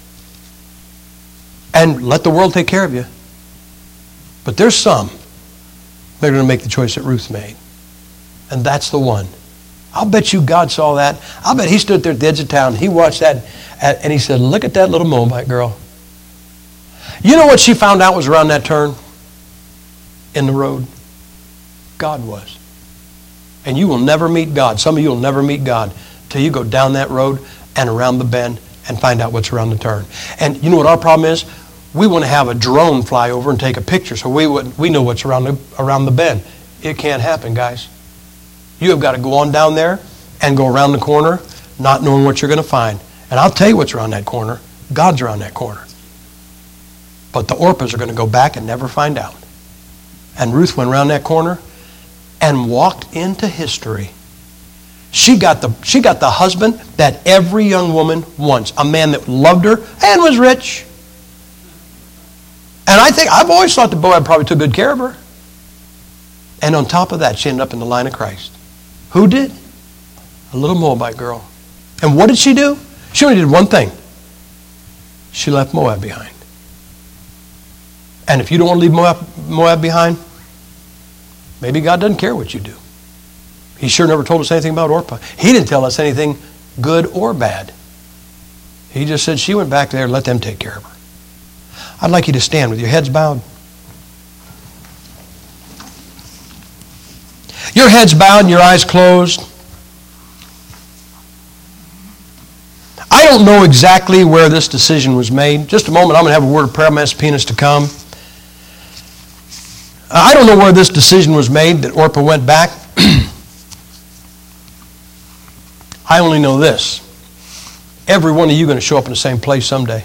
[SPEAKER 1] And let the world take care of you. But there's some that are going to make the choice that Ruth made. And that's the one. I'll bet you God saw that. I'll bet He stood there at the edge of town. He watched that and He said, look at that little Moabite girl. You know what she found out was around that turn in the road? God was. And you will never meet God. Some of you will never meet God till you go down that road and around the bend and find out what's around the turn. And you know what our problem is? We want to have a drone fly over and take a picture so we know what's around the bend. It can't happen, guys. You have got to go on down there and go around the corner not knowing what you're going to find. And I'll tell you what's around that corner. God's around that corner. But the Orpahs are going to go back and never find out. And Ruth went around that corner and walked into history. She got the husband that every young woman wants. A man that loved her and was rich. And I've always thought that Boaz probably took good care of her. And on top of that, she ended up in the line of Christ. Who did? A little Moabite girl. And what did she do? She only did one thing. She left Moab behind. And if you don't want to leave Moab behind, maybe God doesn't care what you do. He sure never told us anything about Orpah. He didn't tell us anything good or bad. He just said she went back there and let them take care of her. I'd like you to stand with your heads bowed. Your heads bowed and your eyes closed. I don't know exactly where this decision was made. Just a moment, I'm going to have a word of prayer. I'm going to ask Penis to come. I don't know where this decision was made that Orpah went back. I only know this. Every one of you is going to show up in the same place someday.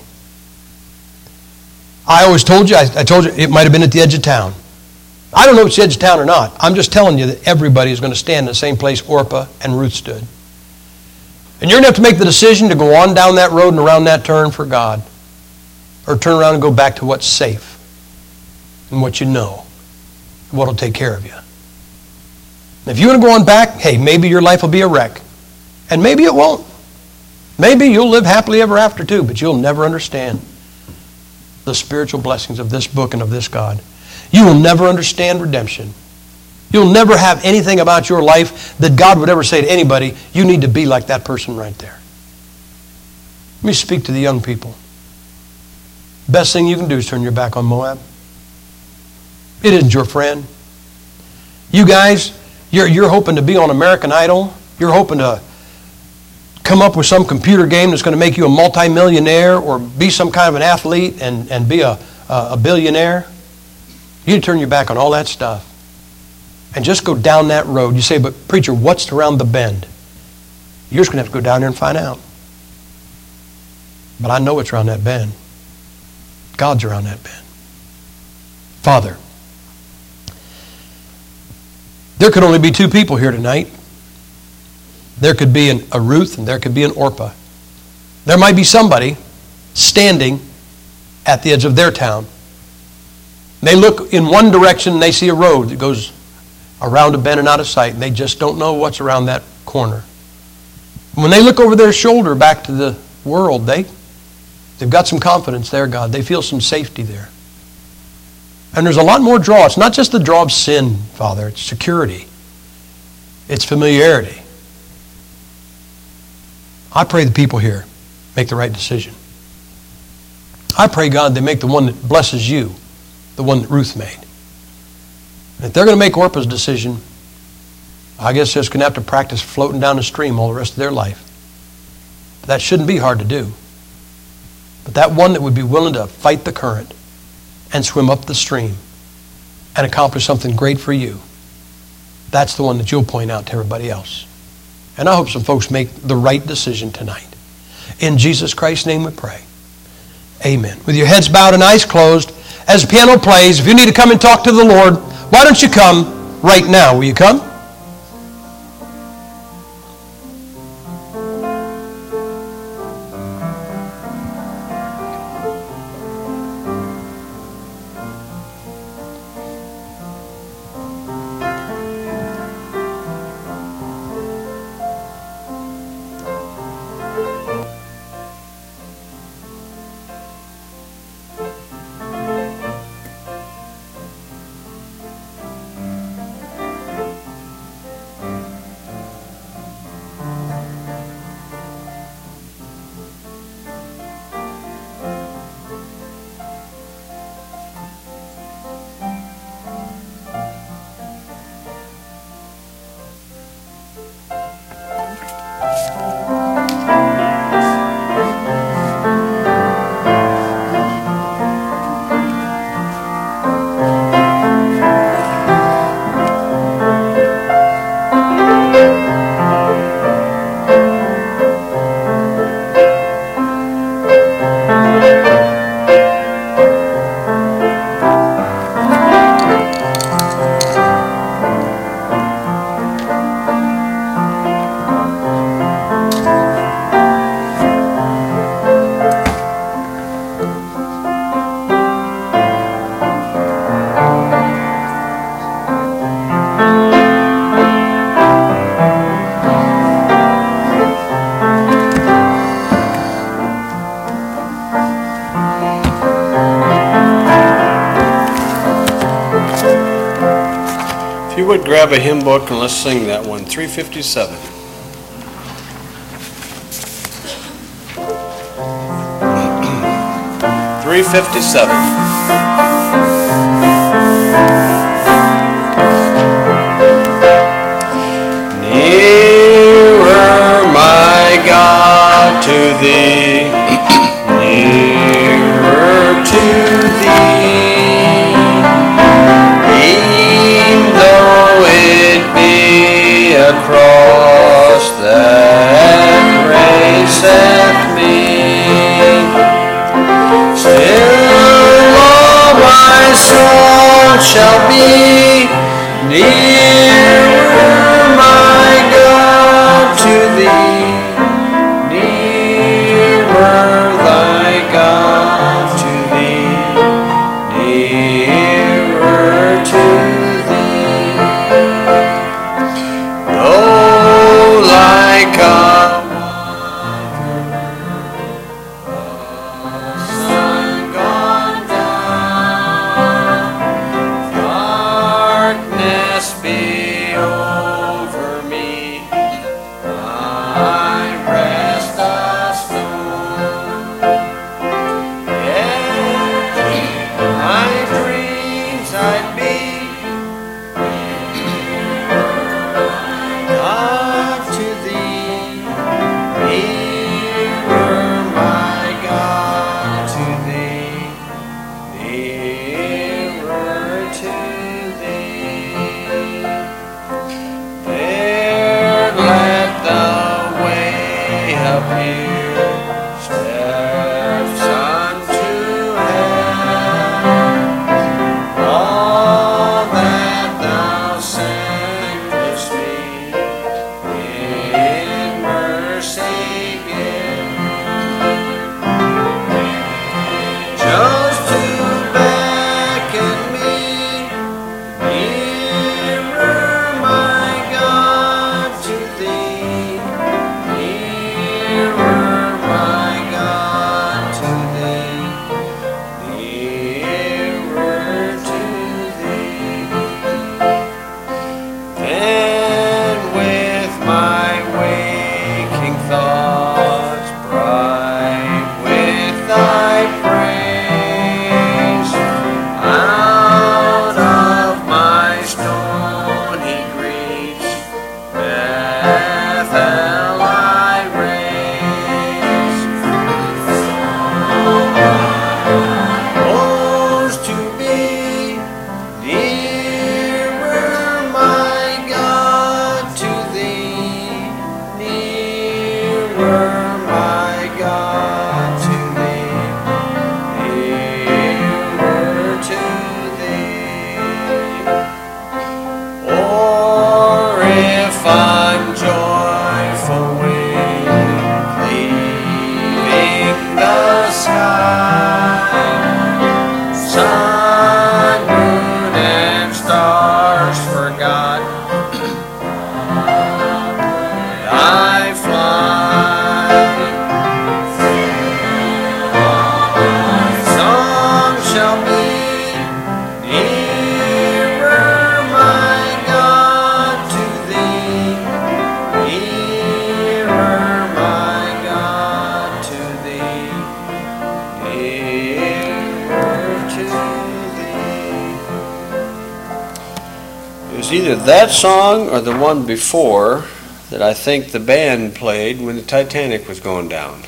[SPEAKER 1] I always told you, I told you it might have been at the edge of town. I don't know if it's the edge of town or not. I'm just telling you that everybody is going to stand in the same place Orpah and Ruth stood. And you're going to have to make the decision to go on down that road and around that turn for God. Or turn around and go back to what's safe and what you know. And what will take care of you. If you want to go on back, hey, maybe your life will be a wreck. And maybe it won't. Maybe you'll live happily ever after too, but you'll never understand the spiritual blessings of this book and of this God. You will never understand redemption. You'll never have anything about your life that God would ever say to anybody, you need to be like that person right there. Let me speak to the young people. Best thing you can do is turn your back on Moab. It isn't your friend. You guys, you're hoping to be on American Idol. You're hoping to come up with some computer game that's going to make you a multimillionaire or be some kind of an athlete and be a billionaire. You need to turn your back on all that stuff and just go down that road. You say, but preacher, what's around the bend? You're just going to have to go down there and find out. But I know what's around that bend. God's around that bend. Father, there could only be two people here tonight. There could be a Ruth and there could be an Orpah. There might be somebody standing at the edge of their town. They look in one direction and they see a road that goes around a bend and out of sight, and they just don't know what's around that corner. When they look over their shoulder back to the world, they've got some confidence there, God. They feel some safety there. And there's a lot more draw. It's not just the draw of sin, Father. It's security. It's familiarity. I pray the people here make the right decision. I pray, God, they make the one that blesses you, the one that Ruth made. If they're going to make Orpah's decision, I guess they're just going to have to practice floating down the stream all the rest of their life. But that shouldn't be hard to do. But that one that would be willing to fight the current and swim up the stream and accomplish something great for you, that's the one that you'll point out to everybody else. And I hope some folks make the right decision tonight. In Jesus Christ's name we pray. Amen. With your heads bowed and eyes closed, as the piano plays, if you need to come and talk to the Lord, why don't you come right now? Will you come?
[SPEAKER 2] Would grab a hymn book and let's sing that one, 357.
[SPEAKER 3] Nearer, my God, to thee, nearer to thee. Across that graceth me, still all my soul shall be nearer, my God, to thee, nearer, thy God, to thee, nearer to be
[SPEAKER 2] was either that song or the one before that I think the band played when the Titanic was going down.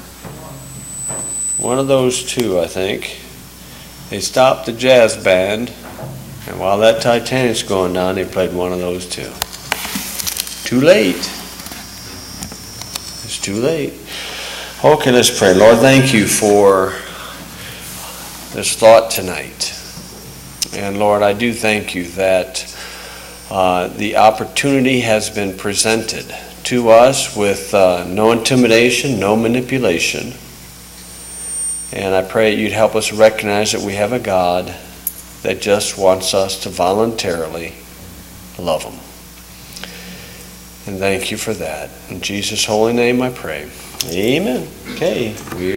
[SPEAKER 2] One of those two, I think. They stopped the jazz band, and while that Titanic's going down, they played one of those two. Too late. It's too late. Okay, let's pray. Lord, thank you for this thought tonight. And Lord, I do thank you that the opportunity has been presented to us with no intimidation, no manipulation. And I pray you'd help us recognize that we have a God that just wants us to voluntarily love him. And thank you for that. In Jesus' holy name I pray. Amen. Okay.